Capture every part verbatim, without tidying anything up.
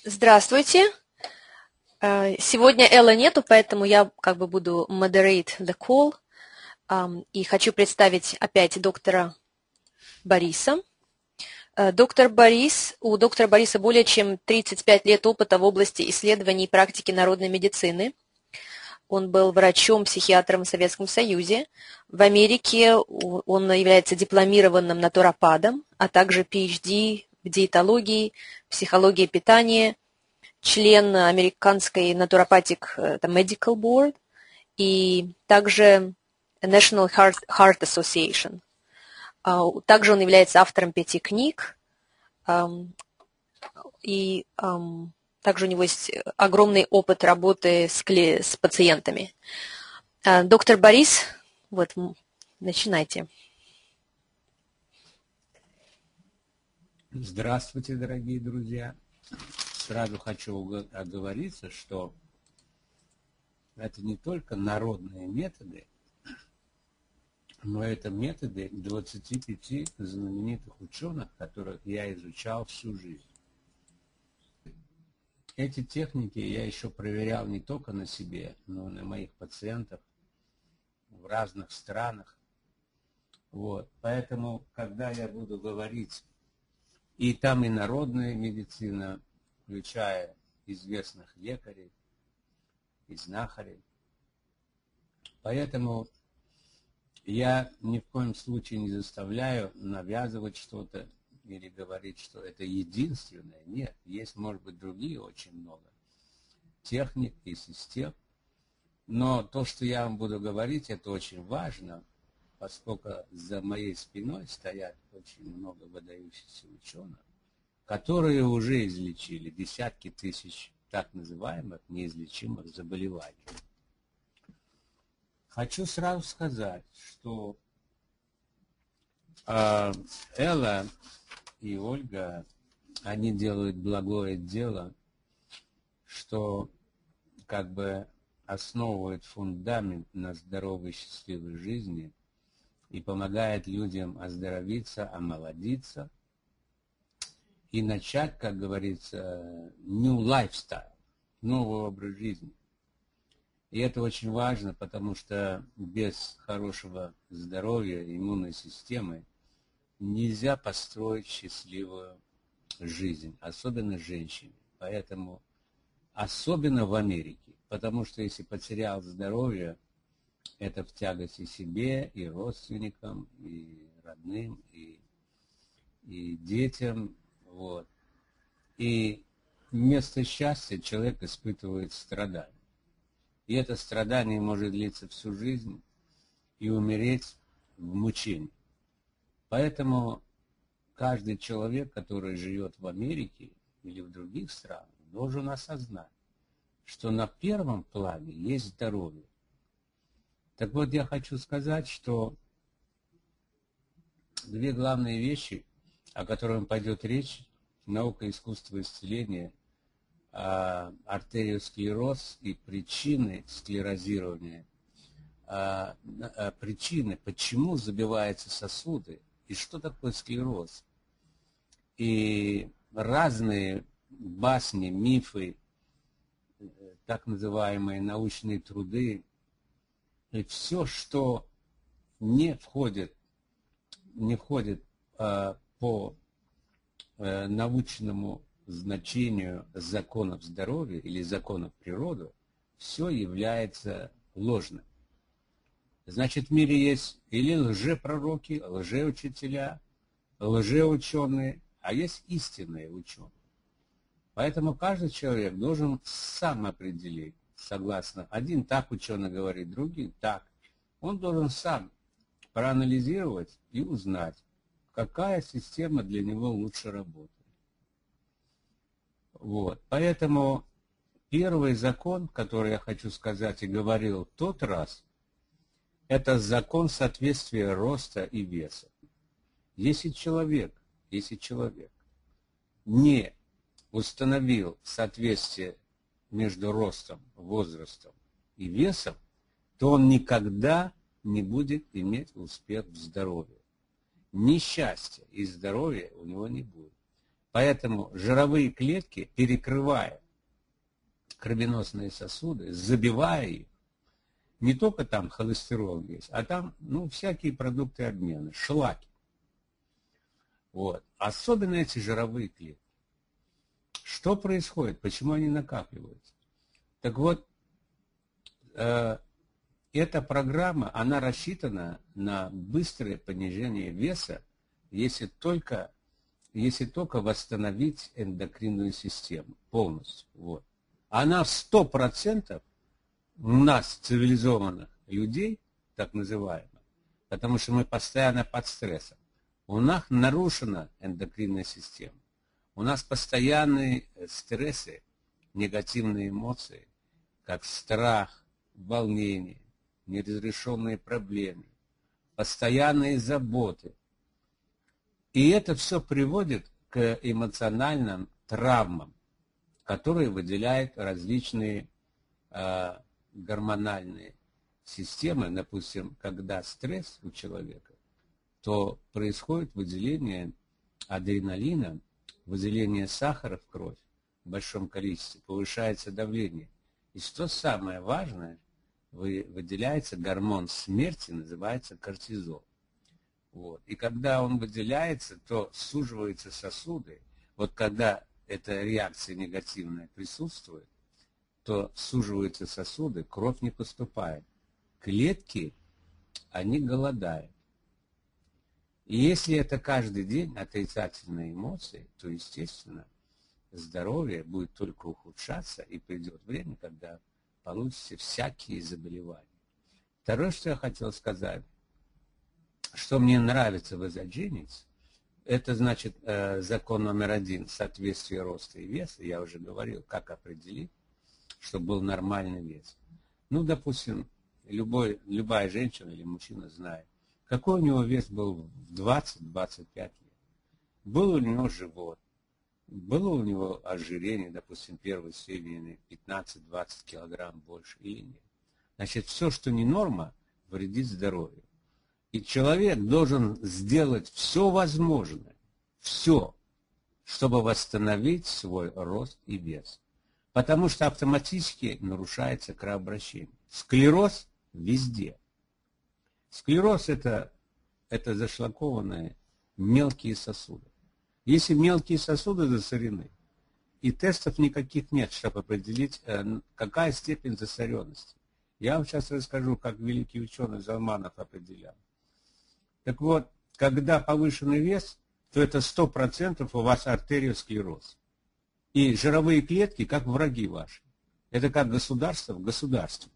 Здравствуйте. Сегодня Элла нету, поэтому я как бы буду moderate the call. И хочу представить опять доктора Бориса. Доктор Борис, у доктора Бориса более чем тридцать пять лет опыта в области исследований и практики народной медицины. Он был врачом-психиатром в Советском Союзе. В Америке он является дипломированным натуропатом, а также пи эйч ди в диетологии, психологии питания, член американской Naturopathic Medical Board и также National Heart, Heart Association. Также он является автором пяти книг, и также у него есть огромный опыт работы с, с пациентами. Доктор Борис, вот, начинайте. Здравствуйте, дорогие друзья. Сразу хочу оговориться, что это не только народные методы, но это методы двадцати пяти знаменитых ученых, которых я изучал всю жизнь. Эти техники я еще проверял не только на себе, но и на моих пациентах в разных странах. Вот. Поэтому, когда я буду говорить, и там и народная медицина, включая известных лекарей и знахарей. Поэтому я ни в коем случае не заставляю навязывать что-то или говорить, что это единственное. Нет, есть, может быть, другие очень много техник и систем. Но то, что я вам буду говорить, это очень важно, поскольку за моей спиной стоят очень много выдающихся ученых, которые уже излечили десятки тысяч так называемых неизлечимых заболеваний. Хочу сразу сказать, что э, Элла и Ольга, они делают благое дело, что как бы основывают фундамент на здоровой, счастливой жизни и помогает людям оздоровиться, омолодиться и начать, как говорится, new lifestyle, новый образ жизни. И это очень важно, потому что без хорошего здоровья, иммунной системы нельзя построить счастливую жизнь, особенно женщине. Поэтому, особенно в Америке, потому что если потерял здоровье, это в тягость и себе, и родственникам, и родным, и, и детям. Вот. И вместо счастья человек испытывает страдания. И это страдание может длиться всю жизнь и умереть в мучении. Поэтому каждый человек, который живет в Америке или в других странах, должен осознать, что на первом плане есть здоровье. Так вот, я хочу сказать, что две главные вещи, о которых пойдет речь, наука, искусство исцеления, артериосклероз и причины склерозирования, причины, почему забиваются сосуды, и что такое склероз. И разные басни, мифы, так называемые научные труды, и все, что не входит, не входит а, по а, научному значению законов здоровья или законов природы, все является ложным. Значит, в мире есть или лжепророки, лжеучителя, лжеученые, а есть истинные ученые. Поэтому каждый человек должен сам определить, согласно, один так ученый говорит, другой так. Он должен сам проанализировать и узнать, какая система для него лучше работает. Вот. Поэтому первый закон, который я хочу сказать и говорил в тот раз, это закон соответствия роста и веса. Если человек, если человек не установил соответствие между ростом, возрастом и весом, то он никогда не будет иметь успех в здоровье. Ни счастья и здоровья у него не будет. Поэтому жировые клетки, перекрывая кровеносные сосуды, забивая их, не только там холестерол есть, а там, ну, всякие продукты обмена, шлаки. Вот. Особенно эти жировые клетки. Что происходит? Почему они накапливаются? Так вот, э, эта программа, она рассчитана на быстрое понижение веса, если только, если только восстановить эндокринную систему полностью. Вот. Она в сто процентов у нас, цивилизованных людей, так называемых, потому что мы постоянно под стрессом, у нас нарушена эндокринная система. У нас постоянные стрессы, негативные эмоции, как страх, волнение, неразрешенные проблемы, постоянные заботы. И это все приводит к эмоциональным травмам, которые выделяют различные э, гормональные системы. Допустим, когда стресс у человека, то происходит выделение адреналина, выделение сахара в кровь в большом количестве, повышается давление. И что самое важное, выделяется гормон смерти, называется кортизол. Вот. И когда он выделяется, то суживаются сосуды. Вот когда эта реакция негативная присутствует, то суживаются сосуды, кровь не поступает. Клетки, они голодают. И если это каждый день отрицательные эмоции, то, естественно, здоровье будет только ухудшаться, и придет время, когда получите всякие заболевания. Второе, что я хотел сказать, что мне нравится в изодженис, это, значит, закон номер один, соответствие роста и веса. Я уже говорил, как определить, чтобы был нормальный вес. Ну, допустим, любой, любая женщина или мужчина знает, какой у него вес был в двадцать-двадцать пять лет. Был у него живот, было у него ожирение, допустим, первой степени пятнадцать-двадцать килограмм больше или нет. Значит, все, что не норма, вредит здоровью. И человек должен сделать все возможное, все, чтобы восстановить свой рост и вес. Потому что автоматически нарушается кровообращение. Склероз везде. Склероз это, это зашлакованные мелкие сосуды. Если мелкие сосуды засорены, и тестов никаких нет, чтобы определить, какая степень засоренности. Я вам сейчас расскажу, как великий ученый Залманов определял. Так вот, когда повышенный вес, то это сто процентов у вас артериосклероз. И жировые клетки, как враги ваши. Это как государство в государстве.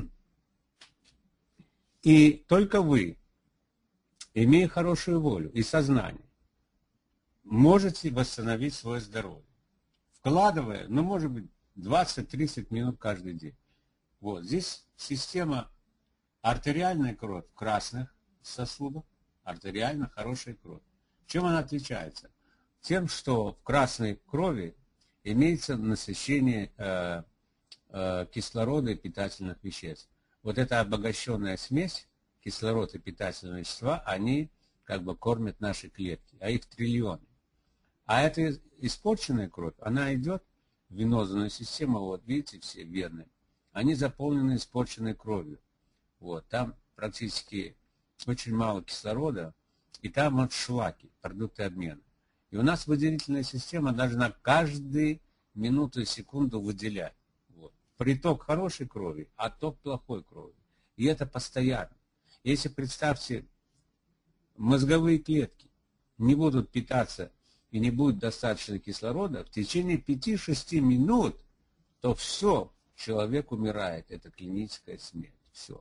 И только вы, имея хорошую волю и сознание, можете восстановить свое здоровье. Вкладывая, ну, может быть, двадцать-тридцать минут каждый день. Вот, здесь система артериальная кровь в красных сосудах, артериально хорошая кровь. Чем она отличается? Тем, что в красной крови имеется насыщение э, э, кислорода и питательных веществ. Вот эта обогащенная смесь, кислород и питательные вещества, они как бы кормят наши клетки, а их триллионы. А эта испорченная кровь, она идет в венозную систему, вот видите, все вены, они заполнены испорченной кровью. Вот, там практически очень мало кислорода, и там вот шлаки, продукты обмена. И у нас выделительная система должна каждую минуту и секунду выделять. Вот. Приток хорошей крови, отток плохой крови. И это постоянно. Если, представьте, мозговые клетки не будут питаться и не будет достаточно кислорода, в течение пяти-шести минут, то все, человек умирает. Это клиническая смерть. Все.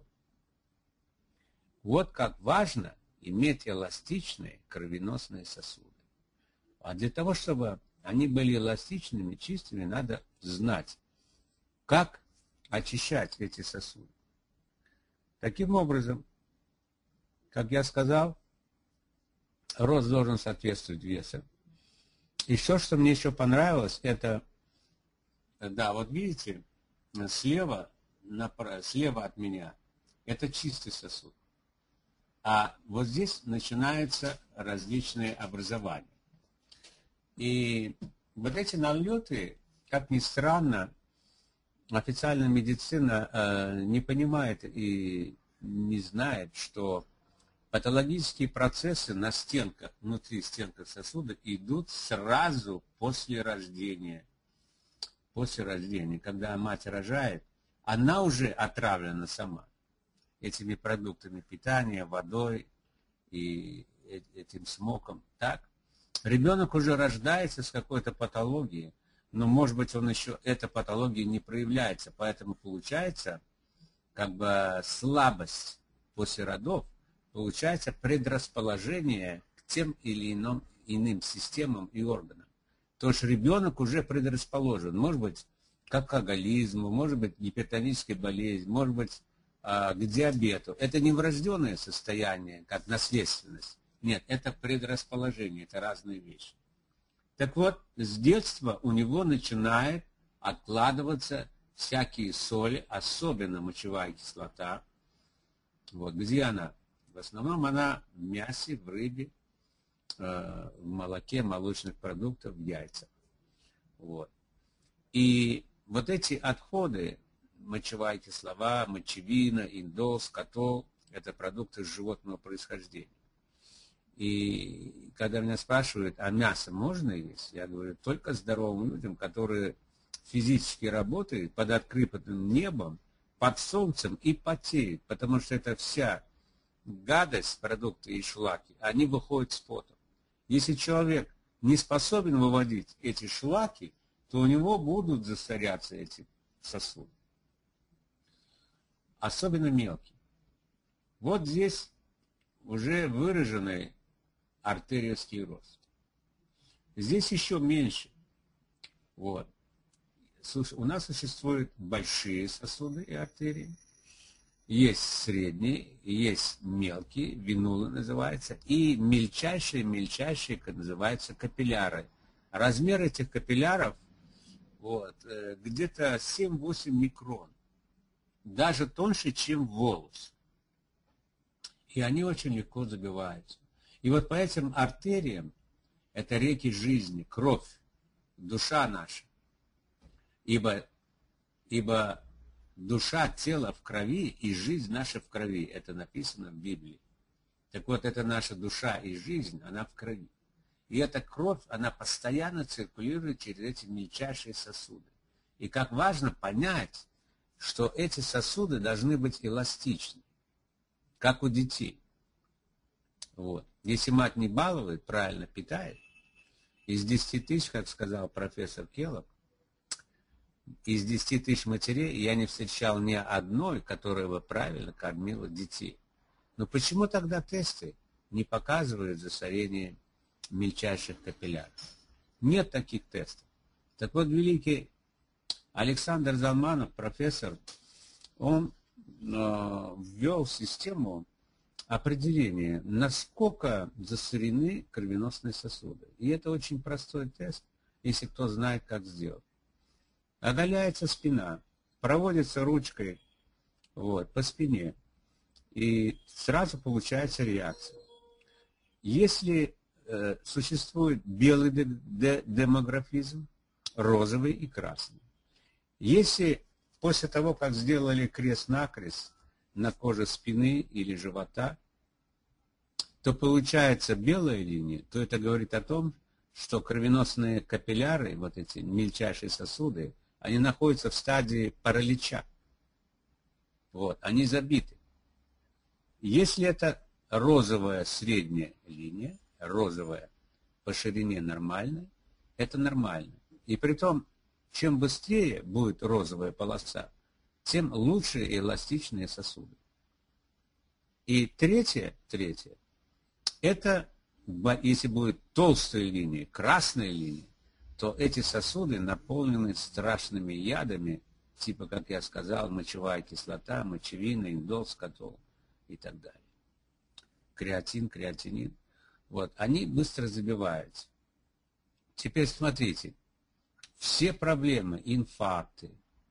Вот как важно иметь эластичные кровеносные сосуды. А для того, чтобы они были эластичными, чистыми, надо знать, как очищать эти сосуды. Таким образом, как я сказал, рост должен соответствовать весу. И все, что мне еще понравилось, это, да, вот видите, слева, направо, слева от меня, это чистый сосуд. А вот здесь начинаются различные образования. И вот эти налеты, как ни странно, официальная медицина э, не понимает и не знает, что патологические процессы на стенках, внутри стенках сосуда идут сразу после рождения. После рождения, когда мать рожает, она уже отравлена сама этими продуктами питания, водой и этим смоком. Так? Ребенок уже рождается с какой-то патологией, но, может быть, он еще, эта патология не проявляется, поэтому получается как бы слабость после родов, получается предрасположение к тем или иным, иным системам и органам. То есть ребенок уже предрасположен, может быть, к алкоголизму, может быть, гипертонической болезни, может быть, к диабету. Это не врожденное состояние, как наследственность. Нет, это предрасположение, это разные вещи. Так вот, с детства у него начинает откладываться всякие соли, особенно мочевая кислота. Вот, где она? В основном она в мясе, в рыбе, э, в молоке, молочных продуктах, в яйцах. Вот. И вот эти отходы, мочевая кислота, мочевина, индол, скотол, это продукты животного происхождения. И когда меня спрашивают, а мясо можно есть, я говорю, только здоровым людям, которые физически работают под открытым небом, под солнцем и потеют, потому что это вся гадость, продукты и шлаки, они выходят с потом. Если человек не способен выводить эти шлаки, то у него будут засоряться эти сосуды. Особенно мелкие. Вот здесь уже выраженный артериосклероз. Здесь еще меньше. Вот. У нас существуют большие сосуды и артерии. Есть средние, есть мелкие, венулы называется, и мельчайшие-мельчайшие называются капилляры. Размер этих капилляров вот, где-то семь-восемь микрон. Даже тоньше, чем волос. И они очень легко забиваются. И вот по этим артериям, это реки жизни, кровь, душа наша. Ибо, ибо душа, тело в крови, и жизнь наша в крови. Это написано в Библии. Так вот, это наша душа и жизнь, она в крови. И эта кровь, она постоянно циркулирует через эти мельчайшие сосуды. И как важно понять, что эти сосуды должны быть эластичны, как у детей. Вот. Если мать не балует, правильно питает, из десяти тысяч, как сказал профессор Келлог, из десяти тысяч матерей я не встречал ни одной, которая бы правильно кормила детей. Но почему тогда тесты не показывают засорение мельчайших капилляров? Нет таких тестов. Так вот, великий Александр Залманов, профессор, он э, ввел в систему определение, насколько засорены кровеносные сосуды. И это очень простой тест, если кто знает, как сделать. Оголяется спина, проводится ручкой вот, по спине, и сразу получается реакция. Если э, существует белый де де демографизм, розовый и красный. Если после того, как сделали крест-накрест на коже спины или живота, то получается белая линия, то это говорит о том, что кровеносные капилляры, вот эти мельчайшие сосуды, они находятся в стадии паралича. Вот, они забиты. Если это розовая средняя линия, розовая по ширине нормальная, это нормально. И при том, чем быстрее будет розовая полоса, тем лучше эластичные сосуды. И третье, третье, это если будет толстая линия, красная линия, то эти сосуды наполнены страшными ядами, типа, как я сказал, мочевая кислота, мочевина, индол, скотол и так далее. Креатин, креатинин. Вот, они быстро забиваются. Теперь смотрите, все проблемы, инфаркты,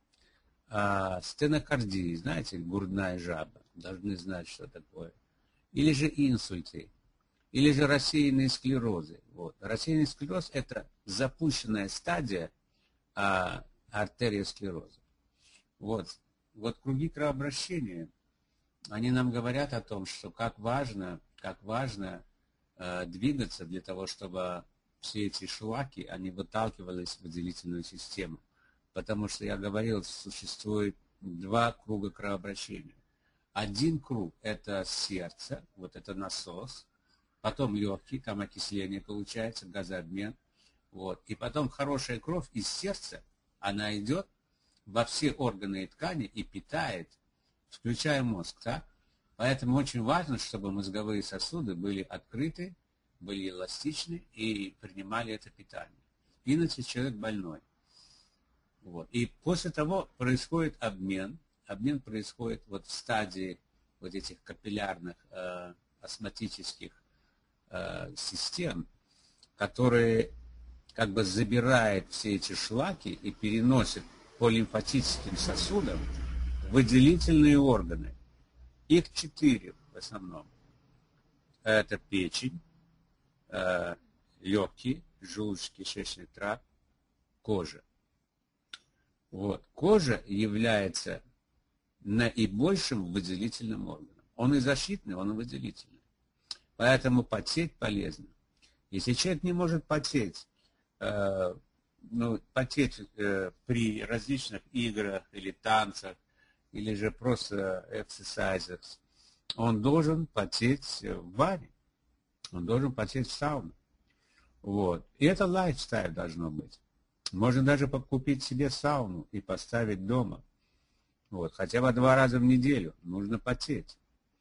э, стенокардии, знаете, грудная жаба, должны знать, что такое, или же инсульты, или же рассеянные склерозы. Вот. Рассеянный склероз – это запущенная стадия а, артериосклероза. Вот. Вот круги кровообращения, они нам говорят о том, что как важно, как важно э, двигаться для того, чтобы все эти шлаки, они выталкивались в выделительную систему. Потому что, я говорил, существует два круга кровообращения. Один круг – это сердце, вот это насос, потом легкий, там окисление получается, газообмен. Вот. И потом хорошая кровь из сердца, она идет во все органы и ткани и питает, включая мозг. Так? Поэтому очень важно, чтобы мозговые сосуды были открыты, были эластичны и принимали это питание. Иначе человек больной. Вот. И после того происходит обмен. Обмен происходит вот в стадии вот этих капиллярных э, осмотических э, систем, которые как бы забирают все эти шлаки и переносят по лимфатическим сосудам выделительные органы. Их четыре в основном. Это печень, э, легкие, желудочно-кишечный тракт, кожа. Вот. Кожа является наибольшим выделительным органом. Он и защитный, он и выделительный. Поэтому потеть полезно. Если человек не может потеть, э, ну, потеть э, при различных играх или танцах, или же просто эксерсайзах, он должен потеть в бане, он должен потеть в сауне. Вот. И это лайфстайл должно быть. Можно даже купить себе сауну и поставить дома. Вот. Хотя бы два раза в неделю нужно потеть.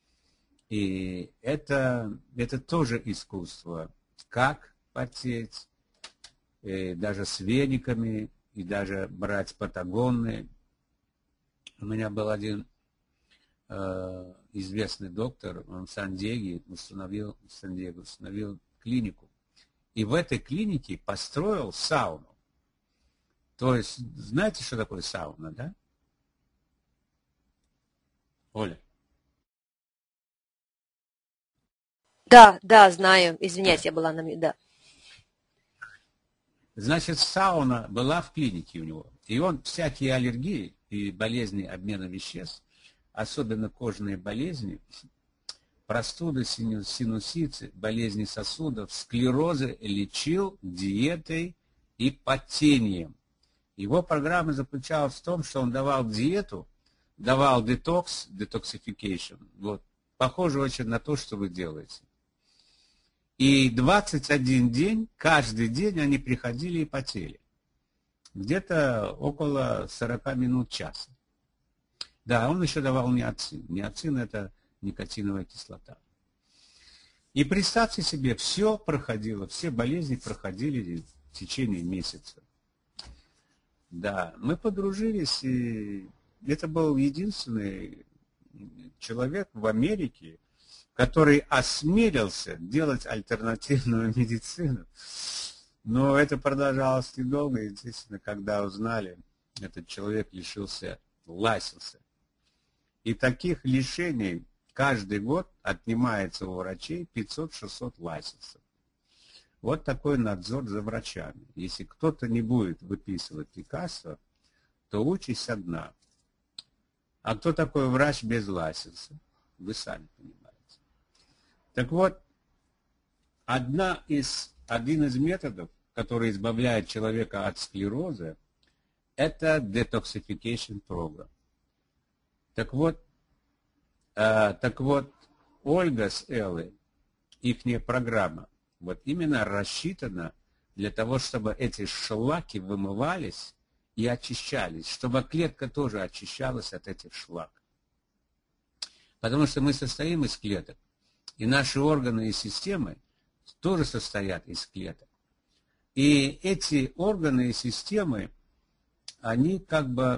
И это, это тоже искусство. Как потеть, и даже с вениками, и даже брать патагонные. У меня был один э, известный доктор, он в Сан-Диего установил, в Сан-Диего установил клинику. И в этой клинике построил сауну. То есть, знаете, что такое сауна, да? Оля? Да, да, знаю. Извиняюсь, я была на мью- да. Значит, сауна была в клинике у него. И он всякие аллергии и болезни обмена веществ, особенно кожные болезни, простуды, синуситы, болезни сосудов, склерозы лечил диетой и потением. Его программа заключалась в том, что он давал диету, давал детокс, детоксификейшн, вот, похоже очень на то, что вы делаете. И двадцать один день, каждый день они приходили и потели. Где-то около сорока минут, часа. Да, он еще давал ниацин. Ниацин – это никотиновая кислота. И представьте себе, все проходило, все болезни проходили в течение месяца. Да, мы подружились, и это был единственный человек в Америке, который осмелился делать альтернативную медицину. Но это продолжалось недолго, естественно, когда узнали, этот человек лишился лайсенса. И таких лишений каждый год отнимается у врачей пятьсот-шестьсот лайсенсов. Вот такой надзор за врачами. Если кто-то не будет выписывать лекарства, то участь одна. А кто такой врач без лайсенса? Вы сами понимаете. Так вот, одна из, один из методов, который избавляет человека от склероза, это detoxification program. Так вот, э, так вот, Ольга с Эллой, ихняя программа, вот именно рассчитана для того, чтобы эти шлаки вымывались и очищались, чтобы клетка тоже очищалась от этих шлаков. Потому что мы состоим из клеток, и наши органы и системы тоже состоят из клеток. И эти органы и системы, они как бы,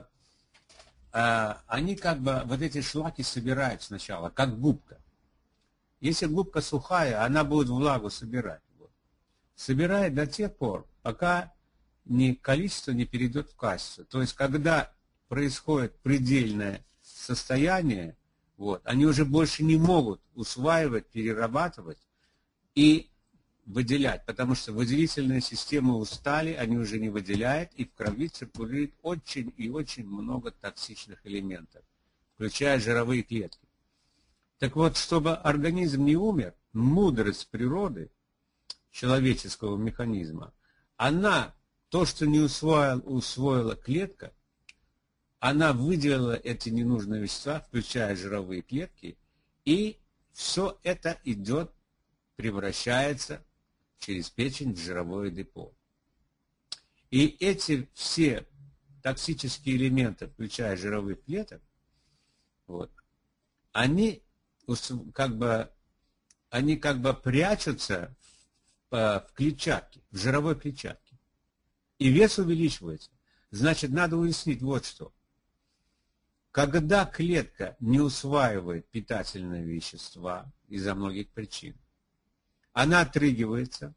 они как бы, вот эти шлаки собирают сначала, как губка. Если губка сухая, она будет влагу собирать. Вот. Собирает до тех пор, пока ни количество не перейдет в качество. То есть, когда происходит предельное состояние, вот, они уже больше не могут усваивать, перерабатывать, и выделять, потому что выделительные системы устали, они уже не выделяют, и в крови циркулирует очень и очень много токсичных элементов, включая жировые клетки. Так вот, чтобы организм не умер, мудрость природы, человеческого механизма, она, то, что не усвоила, усвоила клетка, она выделила эти ненужные вещества, включая жировые клетки, и все это идет, превращается через печень в жировое депо. И эти все токсические элементы, включая жировых клеток, вот, они как бы, они как бы прячутся в, в клетчатке, в жировой клетчатке. И вес увеличивается. Значит, надо уяснить вот что. Когда клетка не усваивает питательные вещества из-за многих причин, она отрыгивается,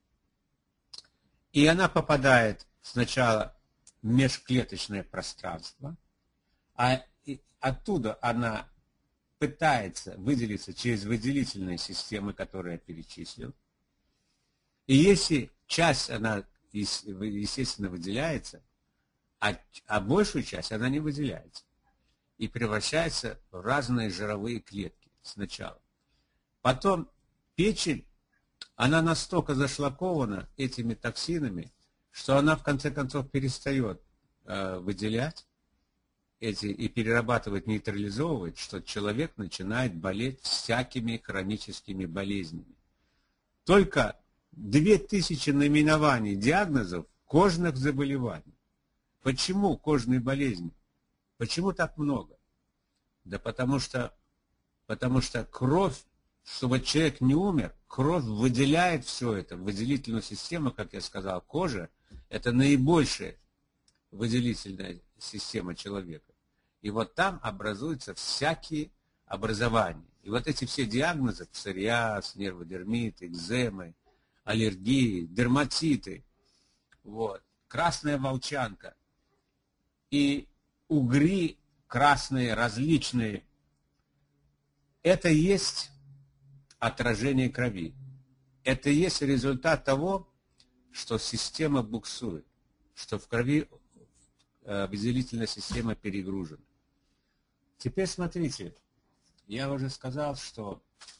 и она попадает сначала в межклеточное пространство, а оттуда она пытается выделиться через выделительные системы, которые я перечислил. И если часть, она, естественно, выделяется, а, а большую часть она не выделяется и превращается в разные жировые клетки сначала. Потом печень, она настолько зашлакована этими токсинами, что она в конце концов перестает э, выделять эти и перерабатывать, нейтрализовывать, что человек начинает болеть всякими хроническими болезнями. Только две тысячи наименований диагнозов кожных заболеваний. Почему кожные болезни? Почему так много? Да потому что, потому что кровь, чтобы человек не умер, кровь выделяет все это, выделительную систему, как я сказал, кожа, это наибольшая выделительная система человека. И вот там образуются всякие образования. И вот эти все диагнозы, псориаз, нерводермит, экземы, аллергии, дерматиты, вот, красная волчанка и угри красные, различные, это есть отражение крови. Это есть результат того, что система буксует, что в крови э, выделительная система перегружена. Теперь смотрите, я уже сказал, что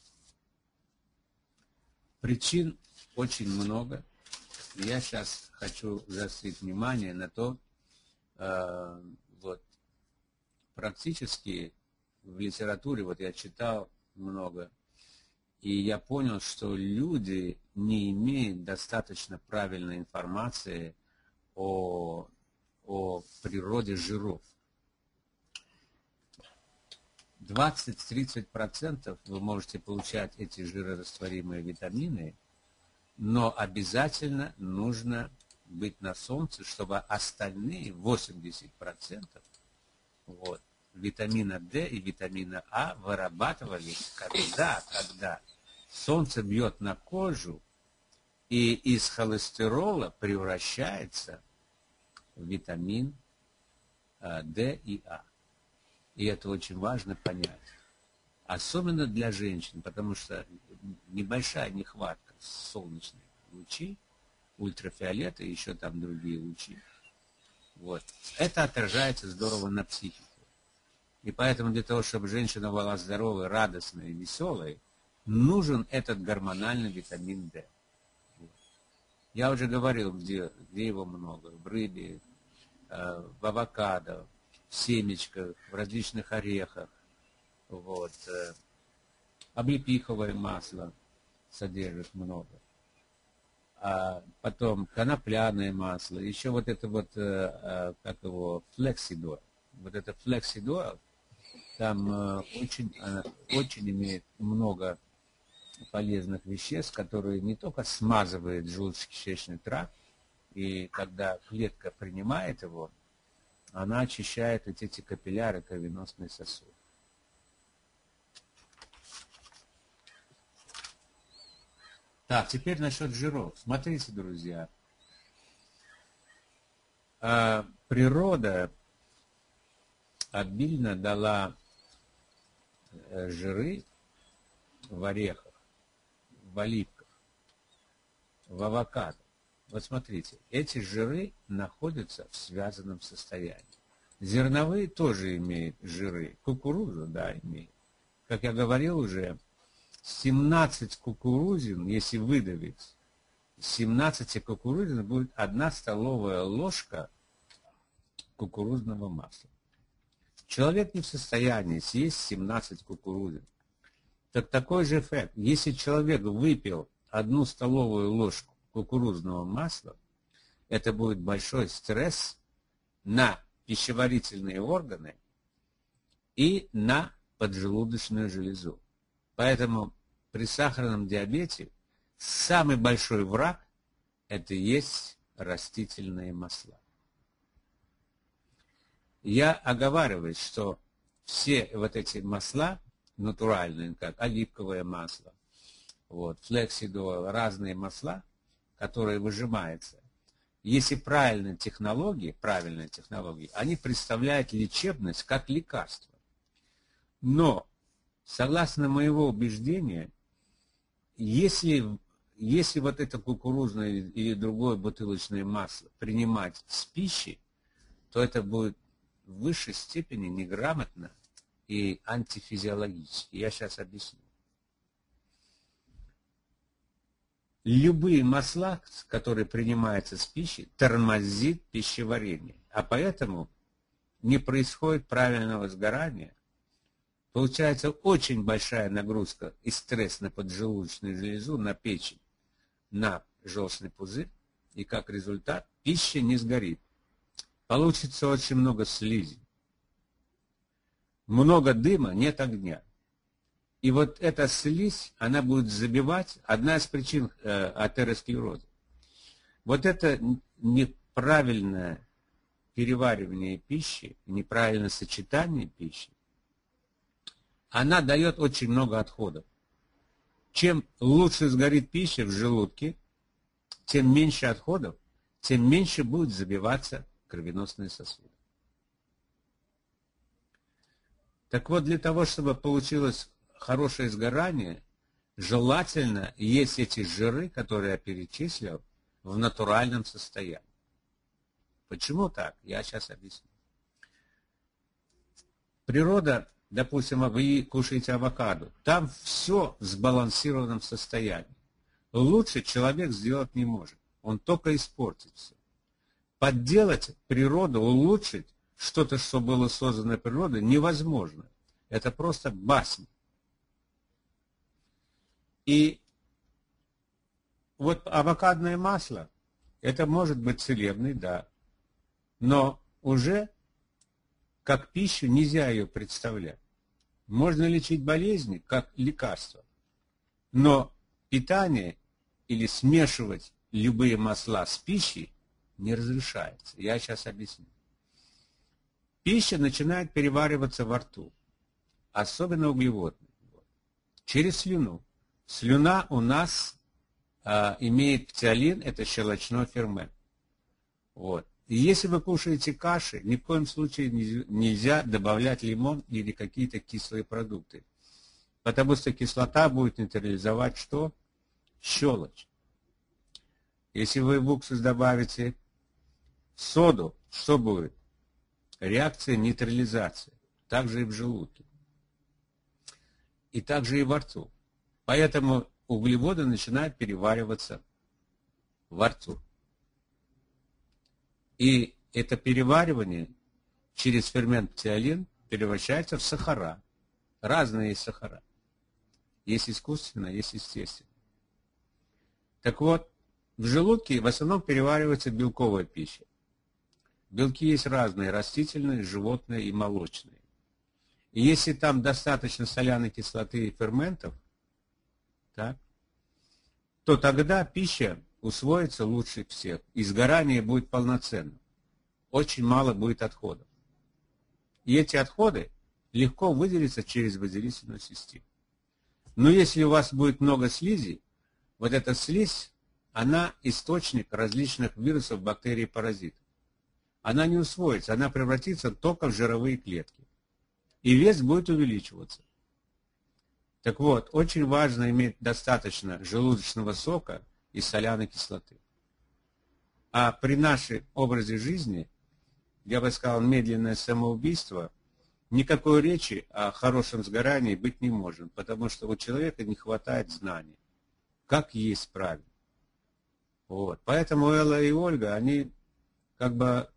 причин очень много. Я сейчас хочу заострить внимание на то, э, вот, практически в литературе, вот я читал много, и я понял, что люди не имеют достаточно правильной информации о, о природе жиров. двадцать-тридцать процентов вы можете получать эти жирорастворимые витамины, но обязательно нужно быть на солнце, чтобы остальные восемьдесят процентов вот, витамина D и витамина А вырабатывались, когда, когда солнце бьет на кожу и из холестерола превращается в витамин D и А. И это очень важно понять. Особенно для женщин, потому что небольшая нехватка солнечных лучей, ультрафиолета и еще там другие лучи. Вот. Это отражается здорово на психике. И поэтому для того, чтобы женщина была здоровой, радостной и веселой, нужен этот гормональный витамин D. Вот. Я уже говорил, где, где его много. В рыбе, э, в авокадо, в семечках, в различных орехах. Вот. Э, облепиховое масло содержит много. А потом конопляное масло, еще вот это вот, э, э, как его, флексидойл. Вот это флексидойл, там э, очень, э, очень имеет много полезных веществ, которые не только смазывают желудочно-кишечный тракт, и когда клетка принимает его, она очищает эти, эти капилляры, кровеносные сосуды. Так, теперь насчет жиров. Смотрите, друзья. А, природа обильно дала жиры в орехах, в оливках. в авокадо. Вот смотрите, эти жиры находятся в связанном состоянии. Зерновые тоже имеют жиры. Кукуруза, да, имеет. Как я говорил уже, семнадцать кукурузин, если выдавить, семнадцать кукурузин будет одна столовая ложка кукурузного масла. Человек не в состоянии съесть семнадцать кукурузин. Так такой же эффект. Если человек выпил одну столовую ложку кукурузного масла, это будет большой стресс на пищеварительные органы и на поджелудочную железу. Поэтому при сахарном диабете самый большой враг – это есть растительные масла. Я оговариваюсь, что все вот эти масла натуральные, как оливковое масло, вот, флексидол, разные масла, которые выжимаются, если правильные технологии, правильные технологии, они представляют лечебность как лекарство. Но, согласно моего убеждения, если, если вот это кукурузное или другое бутылочное масло принимать с пищей, то это будет в высшей степени неграмотно и антифизиологически. Я сейчас объясню. Любые масла, которые принимаются с пищей, тормозит пищеварение, а поэтому не происходит правильного сгорания. Получается очень большая нагрузка и стресс на поджелудочную железу, на печень, на желчный пузырь, и как результат пища не сгорит. Получится очень много слизи. Много дыма, нет огня. И вот эта слизь, она будет забивать, одна из причин э, атеросклероза. Вот это неправильное переваривание пищи, неправильное сочетание пищи, она дает очень много отходов. Чем лучше сгорит пища в желудке, тем меньше отходов, тем меньше будет забиваться кровеносные сосуды. Так вот, для того, чтобы получилось хорошее сгорание, желательно есть эти жиры, которые я перечислил, в натуральном состоянии. Почему так? Я сейчас объясню. Природа, допустим, вы кушаете авокадо, там все в сбалансированном состоянии. Лучше человек сделать не может, он только испортит все. Подделать природу, улучшить что-то, что было создано природой, невозможно. Это просто басня. И вот авокадное масло, это может быть целебный, да, но уже как пищу нельзя ее представлять. Можно лечить болезни как лекарство, но питание или смешивать любые масла с пищей не разрешается. Я сейчас объясню. Пища начинает перевариваться во рту, особенно углеводные, через слюну. Слюна у нас а, имеет птиолин, это щелочной фермент. Вот. И если вы кушаете каши, ни в коем случае нельзя добавлять лимон или какие-то кислые продукты, потому что кислота будет нейтрализовать что? Щелочь. Если вы в уксус добавите соду, что будет? Реакция нейтрализации. Также и в желудке. И также и во рту. Поэтому углеводы начинают перевариваться во рту. И это переваривание через фермент птиолин превращается в сахара. Разные есть сахара. Есть искусственное, есть естественное. Так вот, в желудке в основном переваривается белковая пища. Белки есть разные, растительные, животные и молочные. И если там достаточно соляной кислоты и ферментов, так, то тогда пища усвоится лучше всех, и сгорание будет полноценным. Очень мало будет отходов. И эти отходы легко выделятся через выделительную систему. Но если у вас будет много слизи, вот эта слизь, она источник различных вирусов, бактерий, паразитов. Она не усвоится, она превратится только в жировые клетки. И вес будет увеличиваться. Так вот, очень важно иметь достаточно желудочного сока и соляной кислоты. А при нашем образе жизни, я бы сказал, медленное самоубийство, никакой речи о хорошем сгорании быть не может, потому что у человека не хватает знаний, как есть правильно. Вот. Поэтому Элла и Ольга, они как бы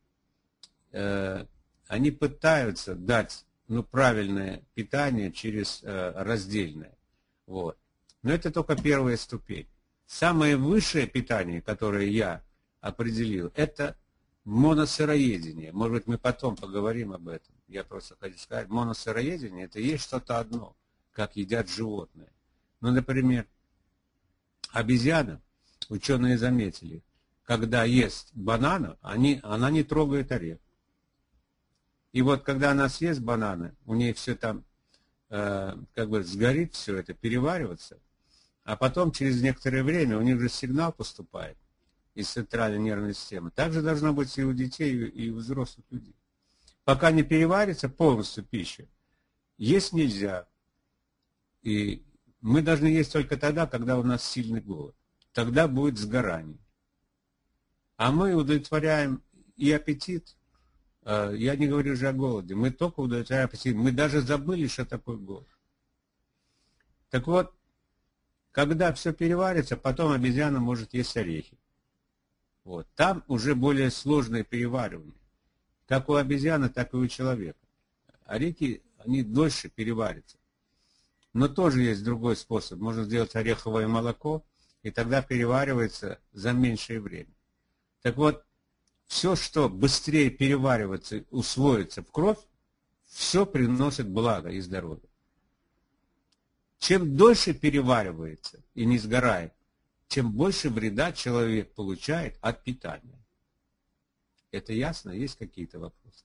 э, они пытаются дать ну, правильное питание через э, раздельное. Вот. Но это только первая ступень. Самое высшее питание, которое я определил, это моносыроедение. Может быть, мы потом поговорим об этом. Я просто хочу сказать, моносыроедение это есть что-то одно, как едят животные. Ну, например, обезьяна, ученые заметили, когда ест банана, они, она не трогает орех. И вот когда она съест бананы, у нее все там э, как бы сгорит, все это перевариваться, а потом через некоторое время у них же сигнал поступает из центральной нервной системы. Так же должно быть и у детей, и у взрослых людей. Пока не переварится полностью пища, есть нельзя. И мы должны есть только тогда, когда у нас сильный голод. Тогда будет сгорание. А мы удовлетворяем и аппетит. Я не говорю уже о голоде. Мы только удовлетворяем аппетит. Мы даже забыли, что такое голод. Так вот, когда все переварится, потом обезьяна может есть орехи. Вот. Там уже более сложное переваривание. Как у обезьяны, так и у человека. Орехи, они дольше переварятся. Но тоже есть другой способ. Можно сделать ореховое молоко, и тогда переваривается за меньшее время. Так вот, все, что быстрее переваривается и усвоится в кровь, все приносит благо и здоровье. Чем дольше переваривается и не сгорает, тем больше вреда человек получает от питания. Это ясно? Есть какие-то вопросы?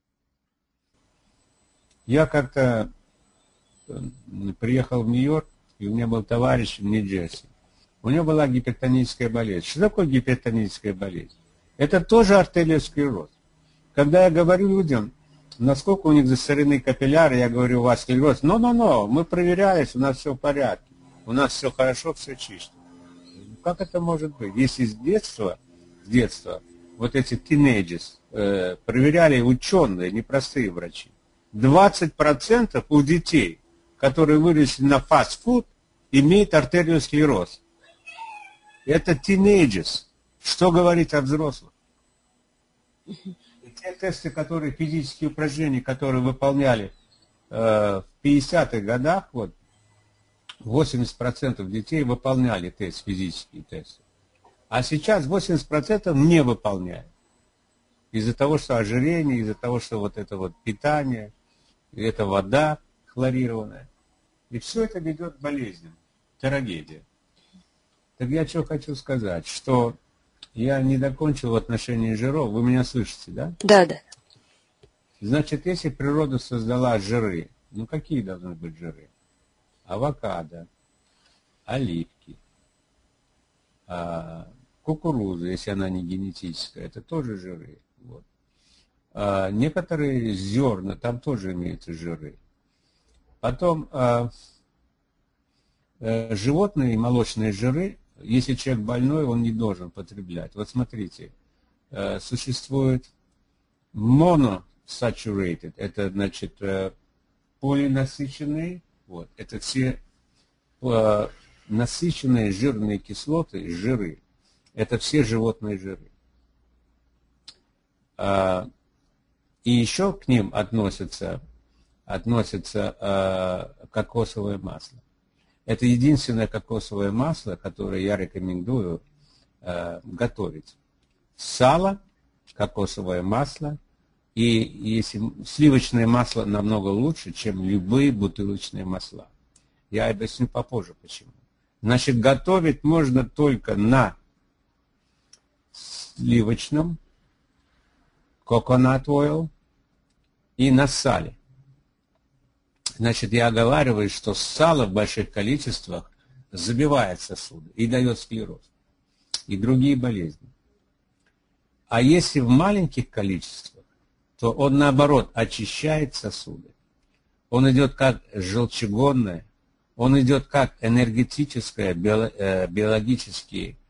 Я как-то приехал в Нью-Йорк, и у меня был товарищ в Нью-Джерси. У него была гипертоническая болезнь. Что такое гипертоническая болезнь? Это тоже артериосклероз. Когда я говорю людям, насколько у них засорены капилляры, я говорю, у вас склероз. Но-но-но, мы проверялись, у нас все в порядке. У нас все хорошо, все чисто. Как это может быть? Если с детства, с детства вот эти teenagers э, проверяли ученые, непростые врачи, двадцать процентов у детей, которые выросли на фастфуд, имеют артериосклероз. Это teenagers. Что говорить о взрослых? И те тесты, которые, физические упражнения, которые выполняли э, в пятидесятых годах, вот, восемьдесят процентов детей выполняли тест, физические тесты. А сейчас восемьдесят процентов не выполняют. Из-за того, что ожирение, из-за того, что вот это вот питание, это вода хлорированная. И все это ведет к болезням. Трагедия. Так я что хочу сказать, что я не докончил в отношении жиров. Вы меня слышите, да? Да, да. Значит, если природа создала жиры, ну какие должны быть жиры? Авокадо, оливки, а, кукуруза, если она не генетическая, это тоже жиры. Вот. А, некоторые зерна, там тоже имеются жиры. Потом а, а, животные и молочные жиры, если человек больной, он не должен потреблять. Вот смотрите, а, существует monosaturated, это значит полинасыщенные, вот, это все а, насыщенные жирные кислоты, жиры. Это все животные жиры. А, и еще к ним относятся, относится а, кокосовое масло. Это единственное кокосовое масло, которое я рекомендую а, готовить. Сало, кокосовое масло, и если сливочное масло намного лучше, чем любые бутылочные масла. Я объясню попозже почему. Значит, готовить можно только на сливочном, coconut oil и на сале. Значит, я оговариваю, что сало в больших количествах забивает сосуды и дает склероз и другие болезни. А если в маленьких количествах, то он, наоборот, очищает сосуды. Он идет как желчегонное, он идет как энергетическое, биологический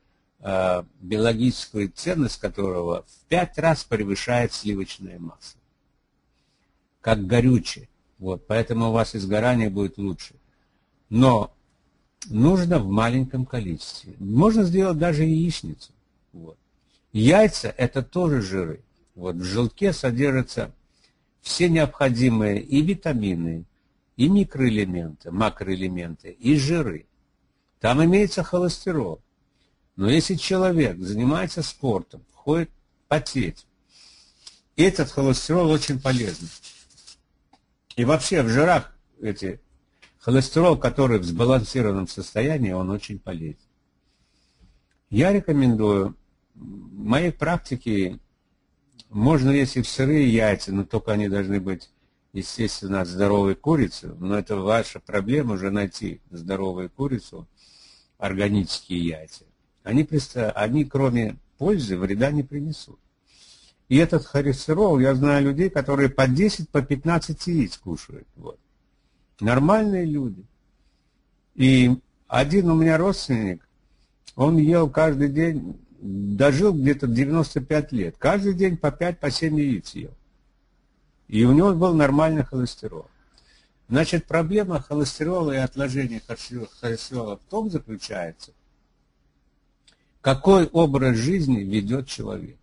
э, биологическую ценность которого в пять раз превышает сливочное масло. Как горючее. Вот, поэтому у вас изгорание будет лучше. Но нужно в маленьком количестве. Можно сделать даже яичницу. Вот. Яйца – это тоже жиры. Вот, в желтке содержатся все необходимые и витамины, и микроэлементы, макроэлементы, и жиры. Там имеется холестерол. Но если человек занимается спортом, ходит потеть, этот холестерол очень полезный. И вообще в жирах эти холестерол, который в сбалансированном состоянии, он очень полезен. Я рекомендую, в моей практике можно есть и в сырые яйца, но только они должны быть, естественно, от здоровой курицы. Но это ваша проблема уже найти здоровую курицу, органические яйца. Они, они кроме пользы, вреда не принесут. И этот холестерол, я знаю людей, которые по десять, по пятнадцать яиц кушают. Вот. Нормальные люди. И один у меня родственник, он ел каждый день, дожил где-то девяносто пять лет. Каждый день по пять, по семь яиц ел. И у него был нормальный холестерол. Значит, проблема холестерола и отложения холестерола в том заключается, какой образ жизни ведет человек.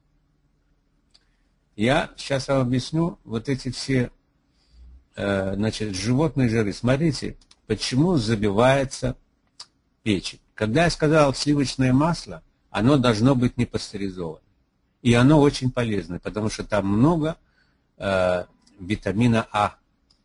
Я сейчас вам объясню вот эти все э, значит, животные жиры. Смотрите, почему забивается печень. Когда я сказал сливочное масло, оно должно быть не пастеризовано. И оно очень полезно, потому что там много э, витамина А.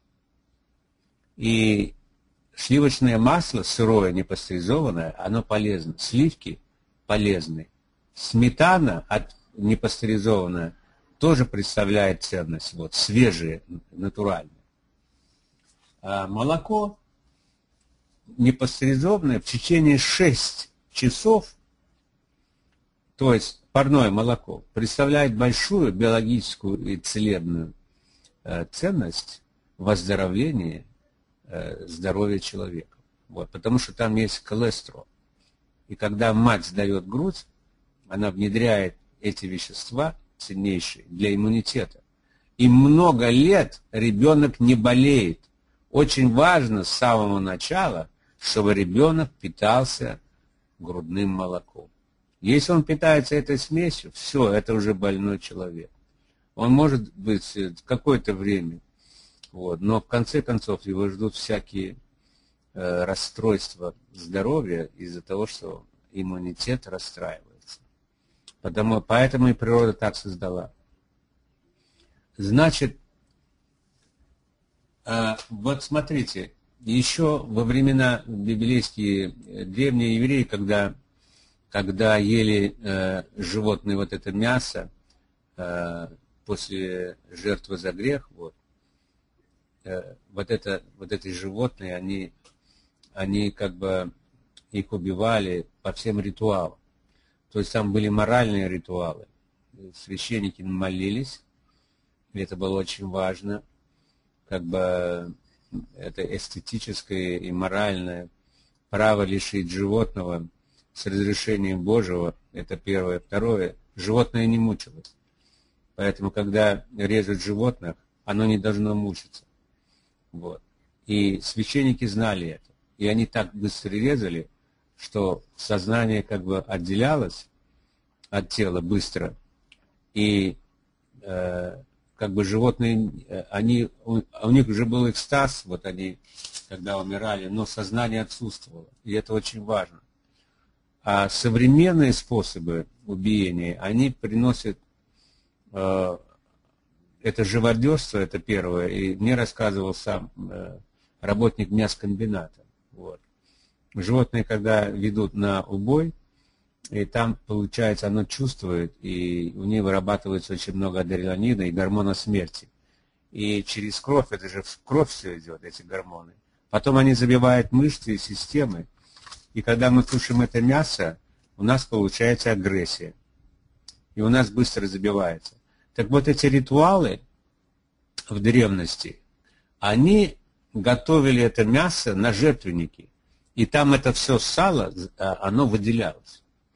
И сливочное масло, сырое, не пастеризованное, оно полезно. Сливки полезны. Сметана от непастеризованная тоже представляет ценность, вот, свежее, натуральное. А молоко непастеризованное в течение шести часов, то есть парное молоко, представляет большую биологическую и целебную э, ценность в оздоровлении э, здоровья человека. Вот, потому что там есть холестерол. И когда мать сдает грудь, она внедряет эти вещества, ценнейшие для иммунитета. И много лет ребенок не болеет. Очень важно с самого начала, чтобы ребенок питался грудным молоком. Если он питается этой смесью, все, это уже больной человек. Он может быть какое-то время, вот, но в конце концов его ждут всякие э, расстройства здоровья из-за того, что иммунитет расстраивается. Потому, поэтому и природа так создала. Значит, э, вот смотрите, еще во времена библейские, древние евреи, когда, когда ели э, животное вот это мясо э, после жертвы за грех, вот, э, вот, это, вот эти животные, они, они как бы их убивали по всем ритуалам. То есть там были моральные ритуалы. Священники молились, и это было очень важно. Как бы это эстетическое и моральное право лишить животного с разрешением Божьего. Это первое. Второе. Животное не мучилось. Поэтому, когда режут животных, оно не должно мучиться. Вот. И священники знали это. И они так быстро резали, что сознание как бы отделялось от тела быстро, и э, как бы животные, они, у, у них уже был экстаз, вот они, когда умирали, но сознание отсутствовало, и это очень важно. А современные способы убиения, они приносят, э, это живодерство, это первое, и мне рассказывал сам э, работник мяскомбината, вот. Животные, когда ведут на убой, и там, получается, оно чувствует, и у них вырабатывается очень много адреналина и гормона смерти. И через кровь, это же в кровь все идет, эти гормоны. Потом они забивают мышцы и системы. И когда мы тушим это мясо, у нас получается агрессия. И у нас быстро забивается. Так вот, эти ритуалы в древности, они готовили это мясо на жертвенники. И там это все сало, оно выделялось.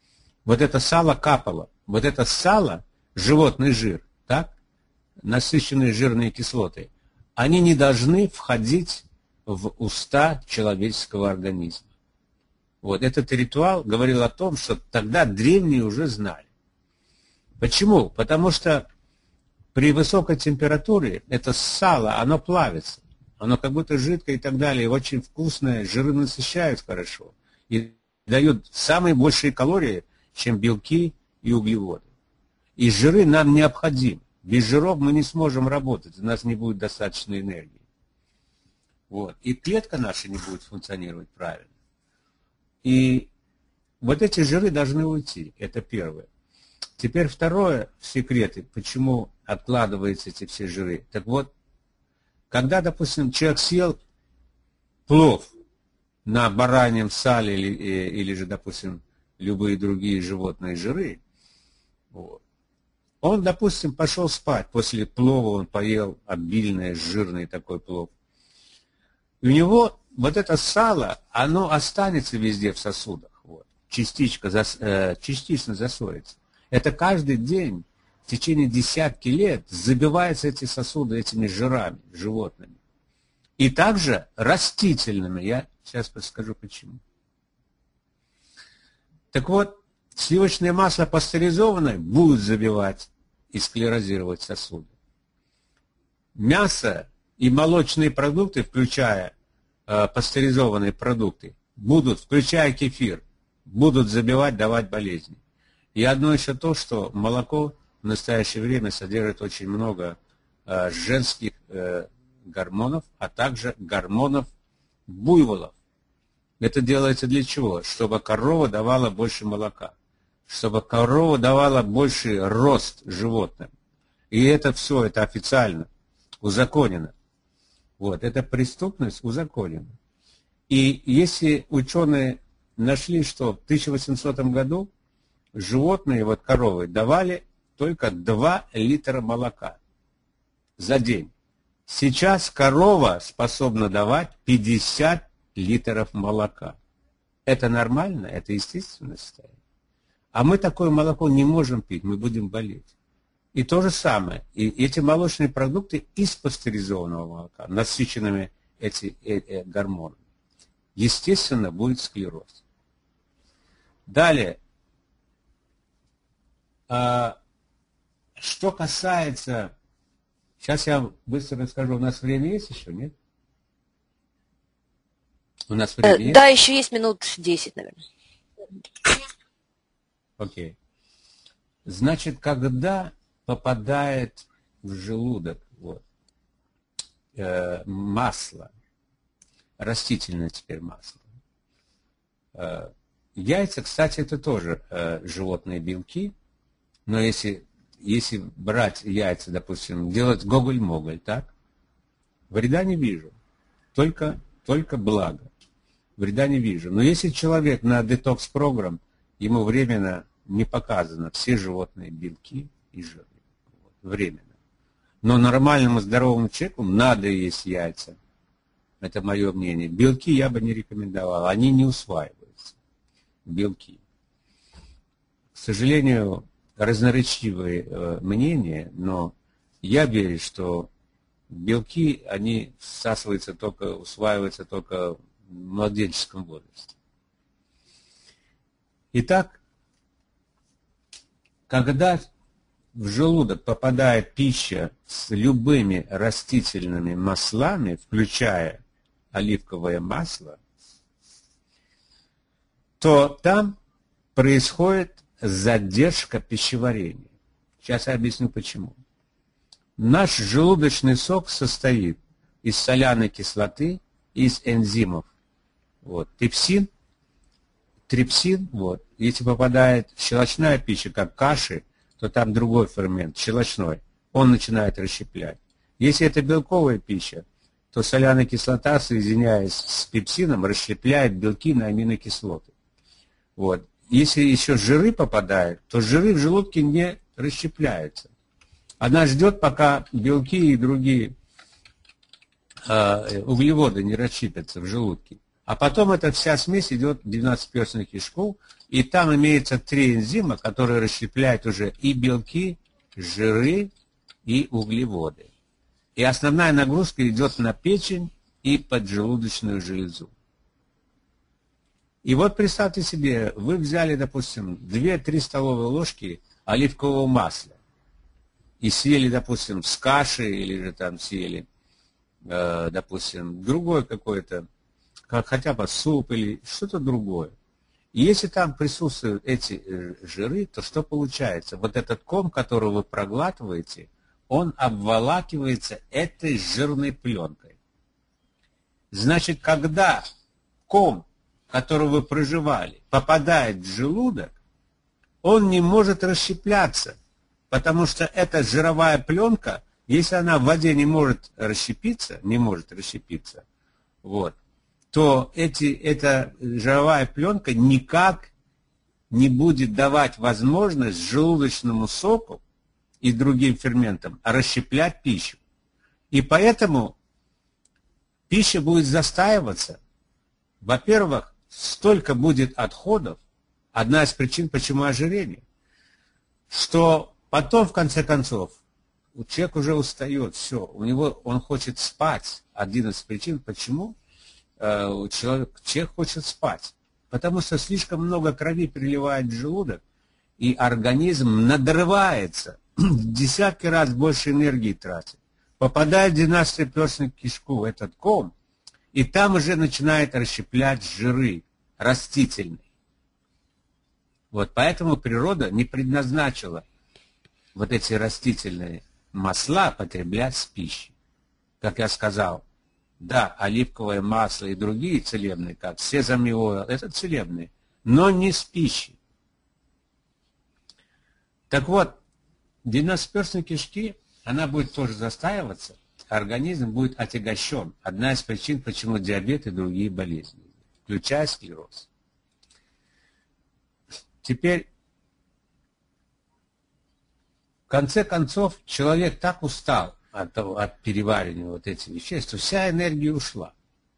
вот это сало капало. Вот это сало, животный жир, так, насыщенные жирные кислоты, они не должны входить в уста человеческого организма. Вот этот ритуал говорил о том, что тогда древние уже знали. Почему? Потому что при высокой температуре это сало, оно плавится, оно как будто жидкое и так далее, и очень вкусное, жиры насыщают хорошо и дают самые большие калории, чем белки и углеводы. И жиры нам необходимы. Без жиров мы не сможем работать, у нас не будет достаточно энергии. Вот. И клетка наша не будет функционировать правильно. И вот эти жиры должны уйти, это первое. Теперь второе, секреты, почему откладываются эти все жиры. Так вот, когда, допустим, человек съел плов на бараньем сале или, или же, допустим, любые другие животные жиры, вот, он, допустим, пошел спать, после плова он поел обильный, жирный такой плов. И у него вот это сало, оно останется везде в сосудах, вот, частичка, зас, э, частично засорится. Это каждый день в течение десятки лет забиваются эти сосуды этими жирами животными. И также растительными. Я сейчас подскажу почему. Так вот, сливочное масло пастеризованное будет забивать и склерозировать сосуды. Мясо и молочные продукты, включая э, пастеризованные продукты, будут, включая кефир, будут забивать, давать болезни. И одно еще то, что молоко в настоящее время содержит очень много э, женских э, гормонов, а также гормонов буйволов. Это делается для чего? Чтобы корова давала больше молока, чтобы корова давала больший рост животным. И это все, это официально, узаконено. Вот, эта преступность узаконена. И если ученые нашли, что в тысяча восьмисотом году животные, вот коровы, давали только два литра молока за день. Сейчас корова способна давать пятьдесят литров молока. Это нормально? Это естественное состояние. А мы такое молоко не можем пить, мы будем болеть. И то же самое. И эти молочные продукты из пастеризованного молока, насыщенными эти э, э, гормонами, естественно, будет склероз. Далее. А, что касается... Сейчас я быстро расскажу. У нас время есть еще, нет? У нас время есть? Да, еще есть минут десять, наверное. Окей. Значит, когда попадает в желудок вот, э, масло, растительное теперь масло, э, яйца, кстати, это тоже э, животные белки, но если, если брать яйца, допустим, делать гоголь-моголь, так, вреда не вижу, только, только благо, вреда не вижу. Но если человек на детокс-программ, ему временно не показано все животные белки и жиры. Вот, временно. Но нормальному здоровому человеку надо есть яйца. Это мое мнение. Белки я бы не рекомендовал. Они не усваиваются. Белки. К сожалению, разноречивые э, мнения, но я верю, что белки, они всасываются только, усваиваются только в младенческом возрасте. Итак, когда в желудок попадает пища с любыми растительными маслами, включая оливковое масло, то там происходит задержка пищеварения. Сейчас я объясню почему. Наш желудочный сок состоит из соляной кислоты, из энзимов. Вот, трипсин, трипсин, вот. Если попадает щелочная пища, как каши, то там другой фермент, щелочной, он начинает расщеплять. Если это белковая пища, то соляная кислота, соединяясь с пепсином, расщепляет белки на аминокислоты. Вот. Если еще жиры попадают, то жиры в желудке не расщепляются. Она ждет, пока белки и другие э, углеводы не расщепятся в желудке. А потом эта вся смесь идет в двенадцатиперстную кишку, И там имеется три энзима, которые расщепляют уже и белки, жиры и углеводы. И основная нагрузка идет на печень и поджелудочную железу. И вот представьте себе, вы взяли, допустим, две-три столовые ложки оливкового масла и съели, допустим, с кашей или же там съели, э, допустим, другой какой-то, как хотя бы суп или что-то другое. И если там присутствуют эти э, жиры, то что получается? Вот этот ком, который вы проглатываете, он обволакивается этой жирной пленкой. Значит, когда ком, который вы проживали, попадает в желудок, он не может расщепляться, потому что эта жировая пленка, если она в воде не может расщепиться, не может расщепиться, вот, то эти, эта жировая пленка никак не будет давать возможность желудочному соку и другим ферментам расщеплять пищу. И поэтому пища будет застаиваться. Во-первых, столько будет отходов, одна из причин, почему ожирение, что потом, в конце концов, человек уже устает, все, у него, он хочет спать. Один из причин, почему э, человек, человек хочет спать. Потому что слишком много крови переливает в желудок, и организм надрывается, в десятки раз больше энергии тратит. Попадает в двенадцатиперстную кишку, этот ком, и там уже начинает расщеплять жиры растительные. Вот поэтому природа не предназначила вот эти растительные масла потреблять с пищей. Как я сказал, да, оливковое масло и другие целебные, как сезами ойл, это целебные, но не с пищей. Так вот, двенадцатиперстной кишки, она будет тоже застаиваться, организм будет отягощен. Одна из причин, почему диабет и другие болезни, включая склероз. Теперь, в конце концов, человек так устал от, того, от переваривания вот этих веществ, что вся энергия ушла.